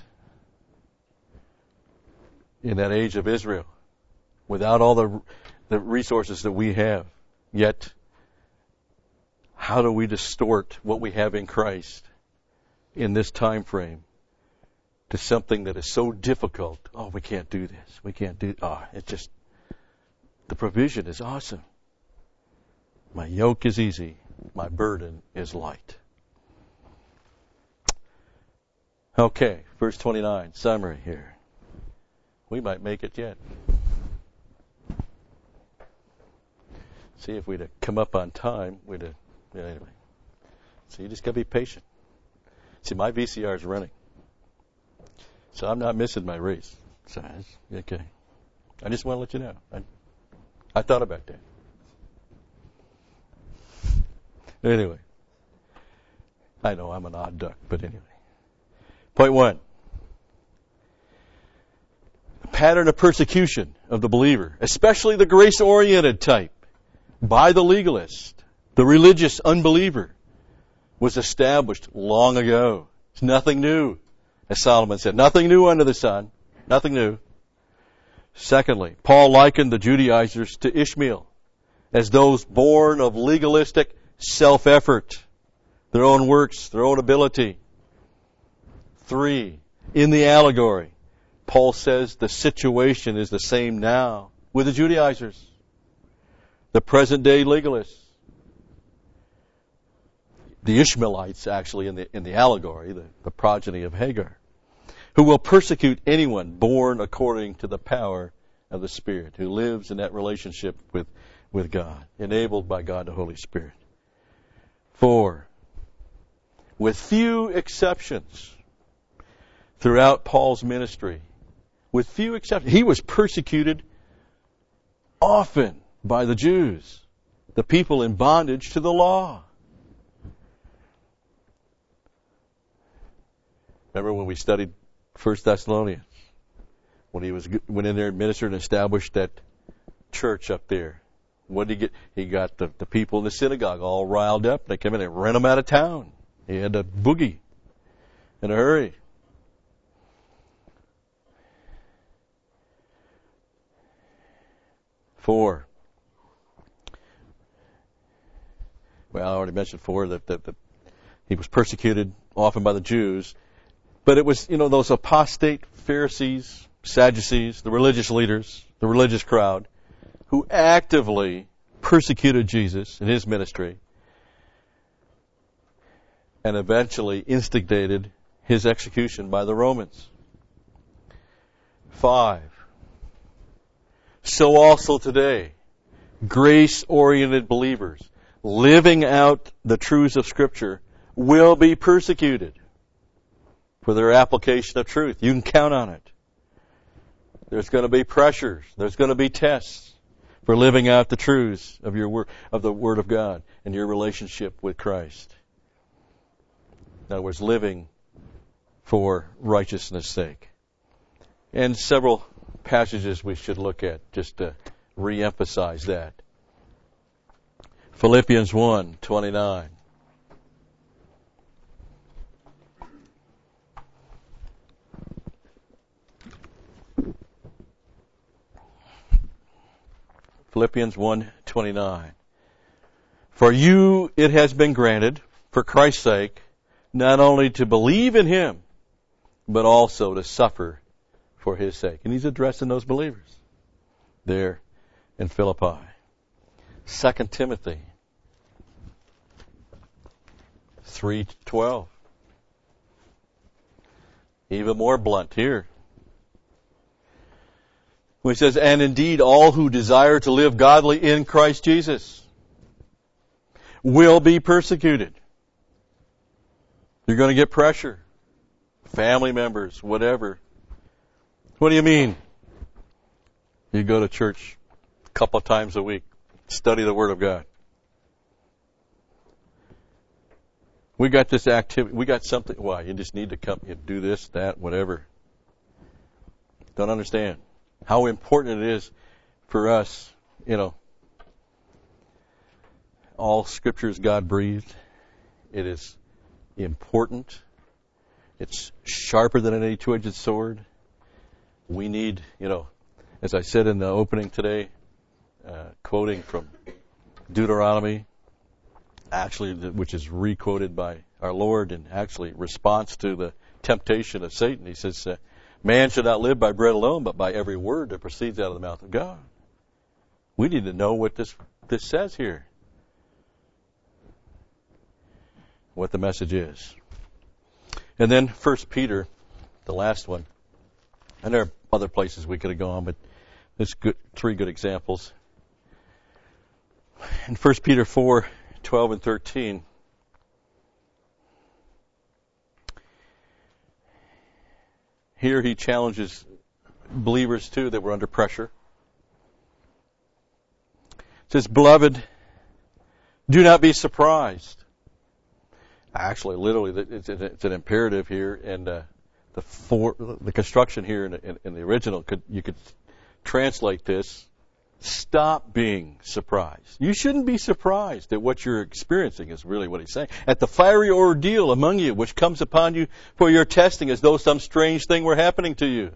in that age of Israel, without all the the resources that we have, yet how do we distort what we have in Christ in this time frame to something that is so difficult? Oh, we can't do this. We can't do. Oh, it's just the provision is awesome. My yoke is easy. My burden is light. Okay, verse twenty-nine, summary here. We might make it yet. See, if we'd have come up on time, we'd have, yeah, anyway. So you just got to be patient. See, my V C R is running. So I'm not missing my race. So, okay. I just want to let you know. I, I thought about that. Anyway. I know I'm an odd duck, but anyway. Point one. The pattern of persecution of the believer, especially the grace-oriented type, by the legalist, the religious unbeliever, was established long ago. It's nothing new. As Solomon said, nothing new under the sun. Nothing new. Secondly, Paul likened the Judaizers to Ishmael as those born of legalistic self-effort, their own works, their own ability. Three, in the allegory, Paul says the situation is the same now with the Judaizers, the present-day legalists. The Ishmaelites, actually, in the in the allegory, the, the progeny of Hagar, who will persecute anyone born according to the power of the Spirit, who lives in that relationship with, with God, enabled by God the Holy Spirit. Four, with few exceptions, throughout Paul's ministry, with few exceptions, he was persecuted often by the Jews, the people in bondage to the law. Remember when we studied First Thessalonians, when he was went in there and ministered and established that church up there? What did he get? He got the, the people in the synagogue all riled up. They came in and ran them out of town. He had to boogie in a hurry. Four. Well, I already mentioned four that, that, that he was persecuted often by the Jews. But it was, you know, those apostate Pharisees, Sadducees, the religious leaders, the religious crowd, who actively persecuted Jesus in his ministry and eventually instigated his execution by the Romans. Five. So also today, grace-oriented believers living out the truths of Scripture will be persecuted for their application of truth. You can count on it. There's going to be pressures. There's going to be tests for living out the truths of your word, of the Word of God and your relationship with Christ. In other words, living for righteousness' sake. And several passages we should look at just to re-emphasize that. Philippians one twenty-nine. Philippians one twenty-nine. For you it has been granted, for Christ's sake, not only to believe in Him, but also to suffer for his sake. And he's addressing those believers there in Philippi. Second Timothy three twelve. Even more blunt here. He says, and indeed all who desire to live godly in Christ Jesus will be persecuted. You're going to get pressure. Family members, whatever. What do you mean? You go to church a couple of times a week, study the Word of God. We got this activity, we got something, why? You just need to come, you do this, that, whatever. Don't understand how important it is for us, you know. All Scripture is God breathed. It is important. It's sharper than any two-edged sword. We need, you know, as I said in the opening today, uh, quoting from Deuteronomy, actually, which is re-quoted by our Lord in actually response to the temptation of Satan. He says, uh, man should not live by bread alone, but by every word that proceeds out of the mouth of God. We need to know what this, this says here. What the message is. And then First Peter, the last one. And there are other places we could have gone, but there's good, three good examples. In First Peter four, twelve and thirteen, here he challenges believers too that were under pressure. It says, beloved, do not be surprised. Actually, literally, it's, it's an imperative here, and uh, the for, the construction here in, in, in the original, could you could translate this: stop being surprised. You shouldn't be surprised at what you're experiencing. Is really what he's saying. At the fiery ordeal among you, which comes upon you for your testing, as though some strange thing were happening to you.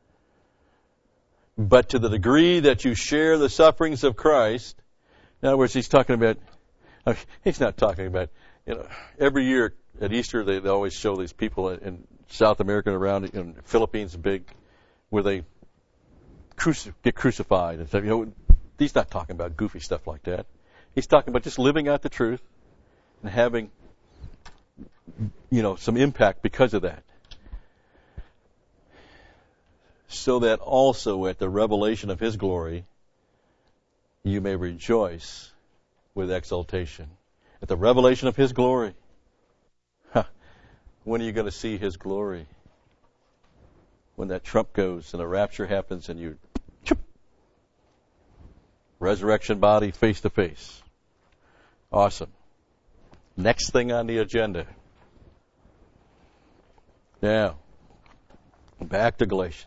But to the degree that you share the sufferings of Christ, in other words, he's talking about. Uh, he's not talking about. You know, every year at Easter, they, they always show these people in South America and around, in the Philippines, big, where they cruci- get crucified and stuff. You know, he's not talking about goofy stuff like that. He's talking about just living out the truth and having, you know, some impact because of that. So that also at the revelation of His glory, you may rejoice with exultation. At the revelation of His glory. Huh. When are you going to see His glory? When that trump goes and the rapture happens and you... Choop, resurrection body face to face. Awesome. Next thing on the agenda. Now, back to Galatians.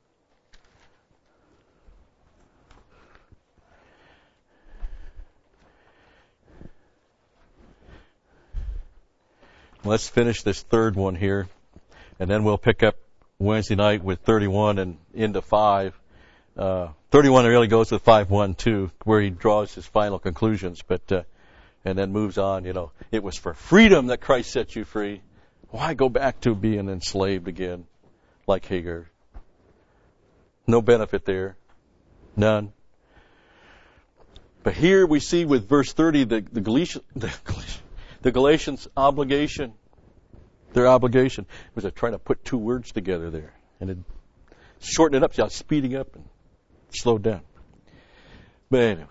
Let's finish this third one here, and then we'll pick up Wednesday night with thirty-one and into five. Uh, thirty-one really goes with five one too, where he draws his final conclusions, but uh, and then moves on. You know, it was for freedom that Christ set you free. Why go back to being enslaved again, like Hagar? No benefit there, none. But here we see with verse thirty the the Galatians. The Galatians The Galatians' obligation, their obligation, was I trying to put two words together there, and it shortened it up, so I was speeding up and slowed down. But anyway,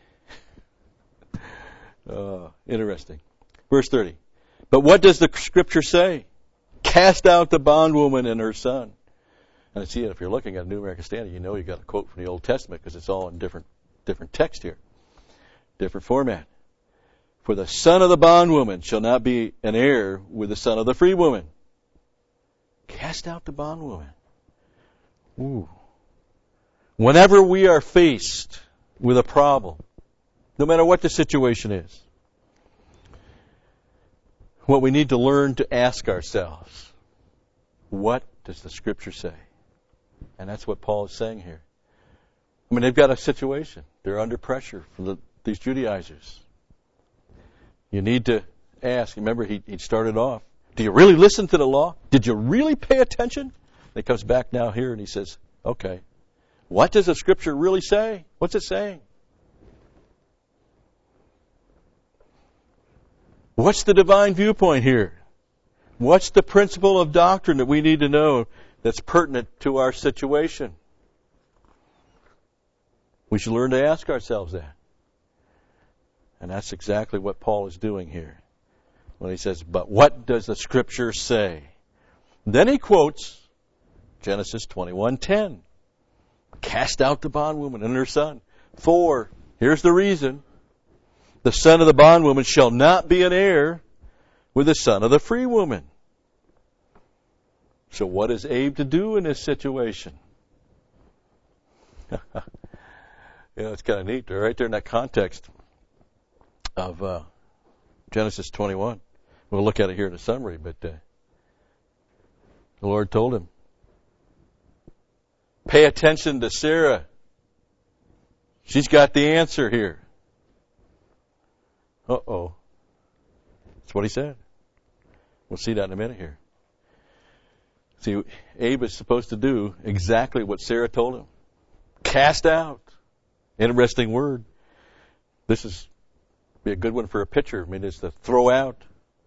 uh, interesting. Verse thirty. But what does the Scripture say? Cast out the bondwoman and her son. And I see it if you're looking at a New American Standard, you know you got a quote from the Old Testament because it's all in different different text here, different format. For the son of the bondwoman shall not be an heir with the son of the free woman. Cast out the bondwoman. Ooh. Whenever we are faced with a problem, no matter what the situation is, what we need to learn to ask ourselves, what does the Scripture say? And that's what Paul is saying here. I mean, they've got a situation. They're under pressure from the, these Judaizers. You need to ask. Remember, he, he started off, do you really listen to the law? Did you really pay attention He comes back now here and he says, okay, what does the Scripture really say? What's it saying? What's the divine viewpoint here? What's the principle of doctrine that we need to know that's pertinent to our situation? We should learn to ask ourselves that. And that's exactly what Paul is doing here when he says, but what does the Scripture say? Then he quotes Genesis twenty-one ten. Cast out the bondwoman and her son. For, here's the reason, the son of the bondwoman shall not be an heir with the son of the free woman. So what is Abe to do in this situation? You know, it's kind of neat. They're right there in that context of uh, Genesis twenty-one. We'll look at it here in a summary, but uh, the Lord told him, pay attention to Sarah. She's got the answer here. Uh-oh. That's what he said. We'll see that in a minute here. See, Abe is supposed to do exactly what Sarah told him. Cast out. Interesting word. This is be a good one for a pitcher. I mean, it's to throw out.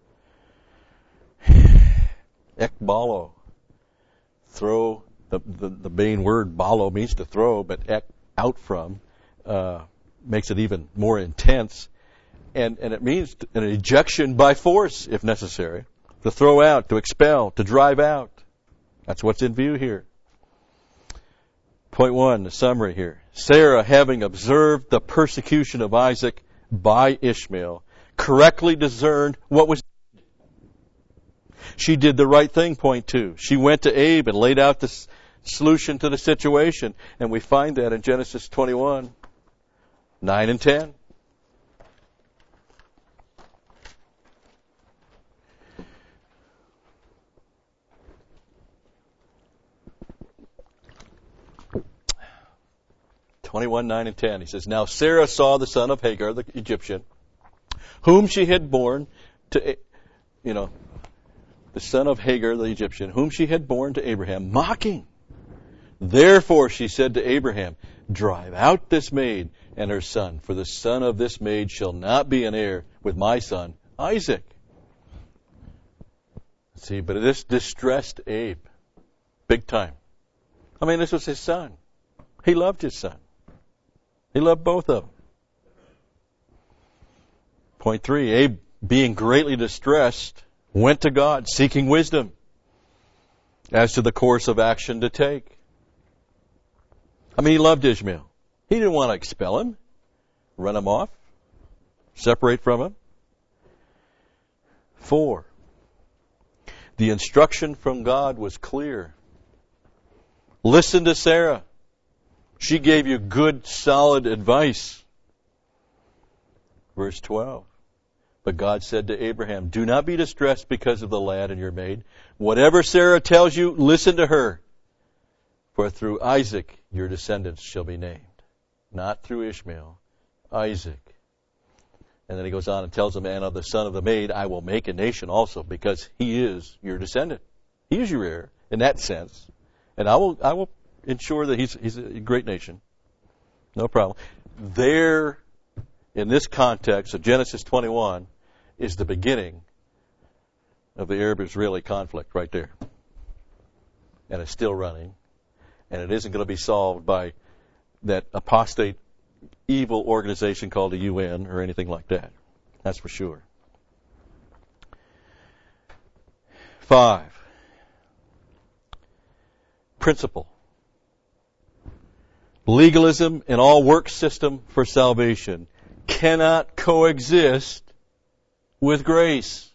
Ekbalo. Throw. The, the, the main word, balo, means to throw, but ek, out from, uh, makes it even more intense. And, and it means an ejection by force, if necessary. To throw out, to expel, to drive out. That's what's in view here. Point one, the summary here. Sarah, having observed the persecution of Isaac by Ishmael, correctly discerned what was. She did the right thing, point two. She went to Abe and laid out the solution to the situation. And we find that in Genesis twenty-one, nine and ten. twenty-one, nine and ten. He says, now Sarah saw the son of Hagar, the Egyptian, whom she had borne to, you know, the son of Hagar, the Egyptian, whom she had borne to Abraham, mocking. Therefore she said to Abraham, drive out this maid and her son, for the son of this maid shall not be an heir with my son, Isaac. See, but this distressed Abe, big time. I mean, this was his son. He loved his son. He loved both of them. Point three, Abe, being greatly distressed, went to God seeking wisdom as to the course of action to take. I mean, he loved Ishmael. He didn't want to expel him, run him off, separate from him. Four, the instruction from God was clear. Listen to Sarah. She gave you good, solid advice. Verse twelve. But God said to Abraham, do not be distressed because of the lad and your maid. Whatever Sarah tells you, listen to her. For through Isaac your descendants shall be named. Not through Ishmael, Isaac. And then he goes on and tells him, and of the son of the maid I will make a nation also, because he is your descendant. He is your heir in that sense. And I will, I will ensure that he's, he's a great nation. No problem. There, in this context of Genesis twenty-one, is the beginning of the Arab-Israeli conflict right there. And it's still running. And it isn't going to be solved by that apostate evil organization called the U N or anything like that. That's for sure. Five. Principle. Legalism and all work system for salvation cannot coexist with grace.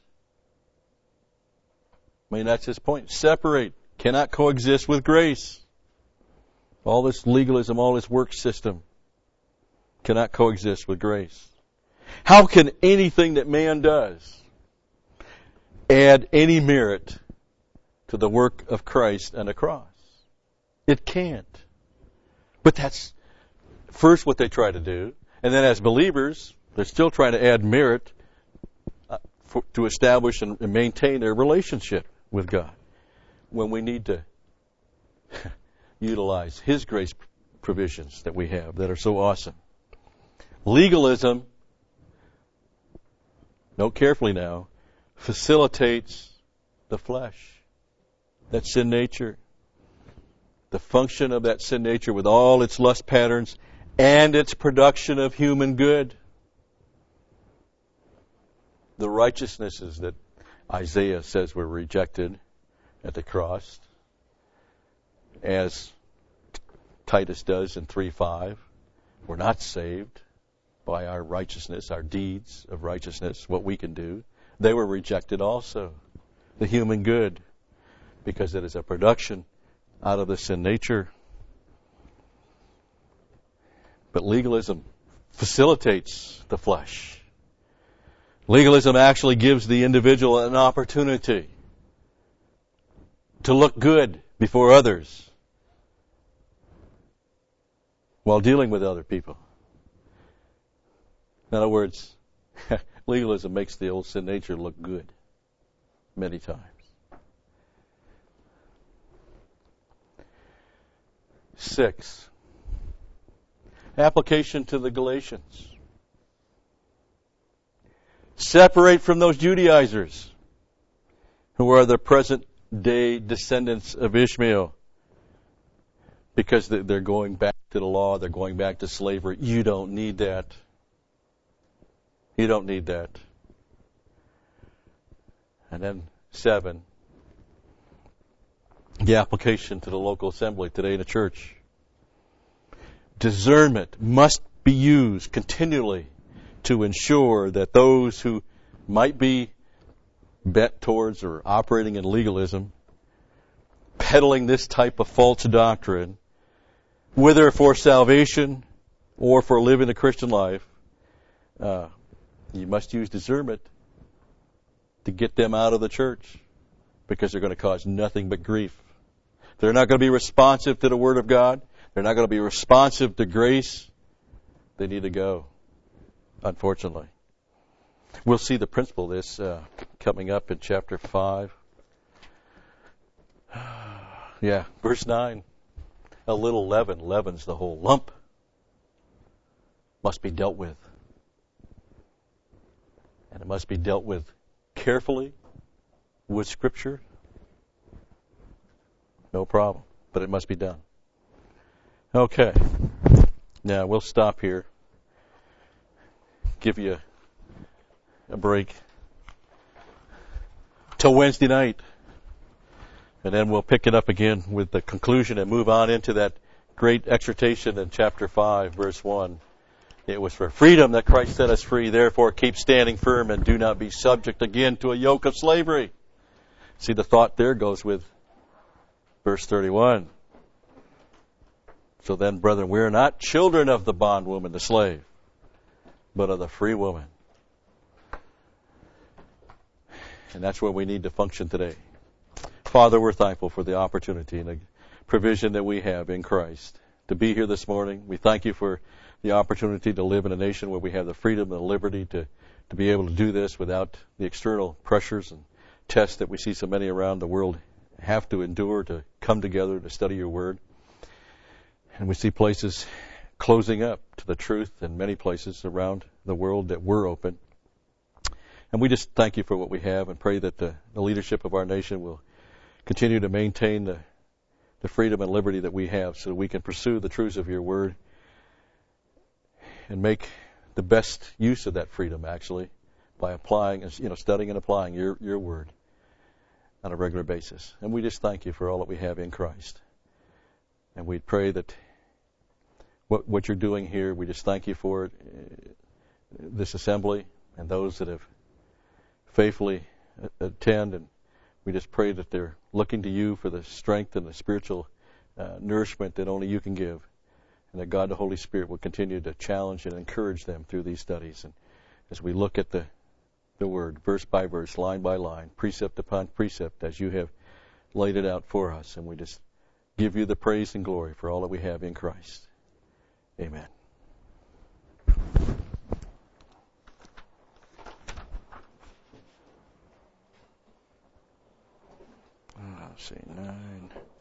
I mean, that's his point. Separate. Cannot coexist with grace. All this legalism, all this work system cannot coexist with grace. How can anything that man does add any merit to the work of Christ and the cross? It can't. But that's first what they try to do. And then as believers, they're still trying to add merit uh, for, to establish and, and maintain their relationship with God. When we need to utilize His grace provisions that we have that are so awesome. Legalism, note carefully now, facilitates the flesh, that sin nature, the function of that sin nature with all its lust patterns and its production of human good. The righteousnesses that Isaiah says were rejected at the cross, as Titus does in three five, we're not saved by our righteousness, our deeds of righteousness, what we can do. They were rejected also, the human good, because it is a production out of the sin nature. But legalism facilitates the flesh. Legalism actually gives the individual an opportunity to look good before others while dealing with other people. In other words, legalism makes the old sin nature look good many times. Six, application to the Galatians. Separate from those Judaizers who are the present day descendants of Ishmael, because they're going back to the law, they're going back to slavery. You don't need that. You don't need that. And then seven, the application to the local assembly today in the church. Discernment must be used continually to ensure that those who might be bent towards or operating in legalism, peddling this type of false doctrine, whether for salvation or for living a Christian life, uh, you must use discernment to get them out of the church, because they're going to cause nothing but grief. They're not going to be responsive to the Word of God. They're not going to be responsive to grace. They need to go, unfortunately. We'll see the principle of this uh, coming up in chapter five. Yeah, verse nine. A little leaven leavens the whole lump. Must be dealt with. And it must be dealt with carefully with Scripture. No problem. But it must be done. Okay. Now, we'll stop here. Give you a break till Wednesday night. And then we'll pick it up again with the conclusion and move on into that great exhortation in chapter five, verse one. It was for freedom that Christ set us free. Therefore, keep standing firm and do not be subject again to a yoke of slavery. See, the thought there goes with verse thirty-one. So then, brethren, we are not children of the bondwoman, the slave, but of the free woman. And that's where we need to function today. Father, we're thankful for the opportunity and the provision that we have in Christ to be here this morning. We thank you for the opportunity to live in a nation where we have the freedom and the liberty to, to be able to do this without the external pressures and tests that we see so many around the world have to endure to come together to study your word. And we see places closing up to the truth in many places around the world that were open. And we just thank you for what we have and pray that the, the leadership of our nation will continue to maintain the, the freedom and liberty that we have so that we can pursue the truths of your word and make the best use of that freedom, actually, by applying, you know, studying and applying your, your word on a regular basis. And we just thank you for all that we have in Christ. And we pray that what, what you're doing here, we just thank you for it, this assembly and those that have faithfully attend, and we just pray that they're looking to you for the strength and the spiritual uh, nourishment that only you can give, and that God the Holy Spirit will continue to challenge and encourage them through these studies. And as we look at the the word, verse by verse, line by line, precept upon precept, as you have laid it out for us, and we just give you the praise and glory for all that we have in Christ. Amen. Let's see, nine.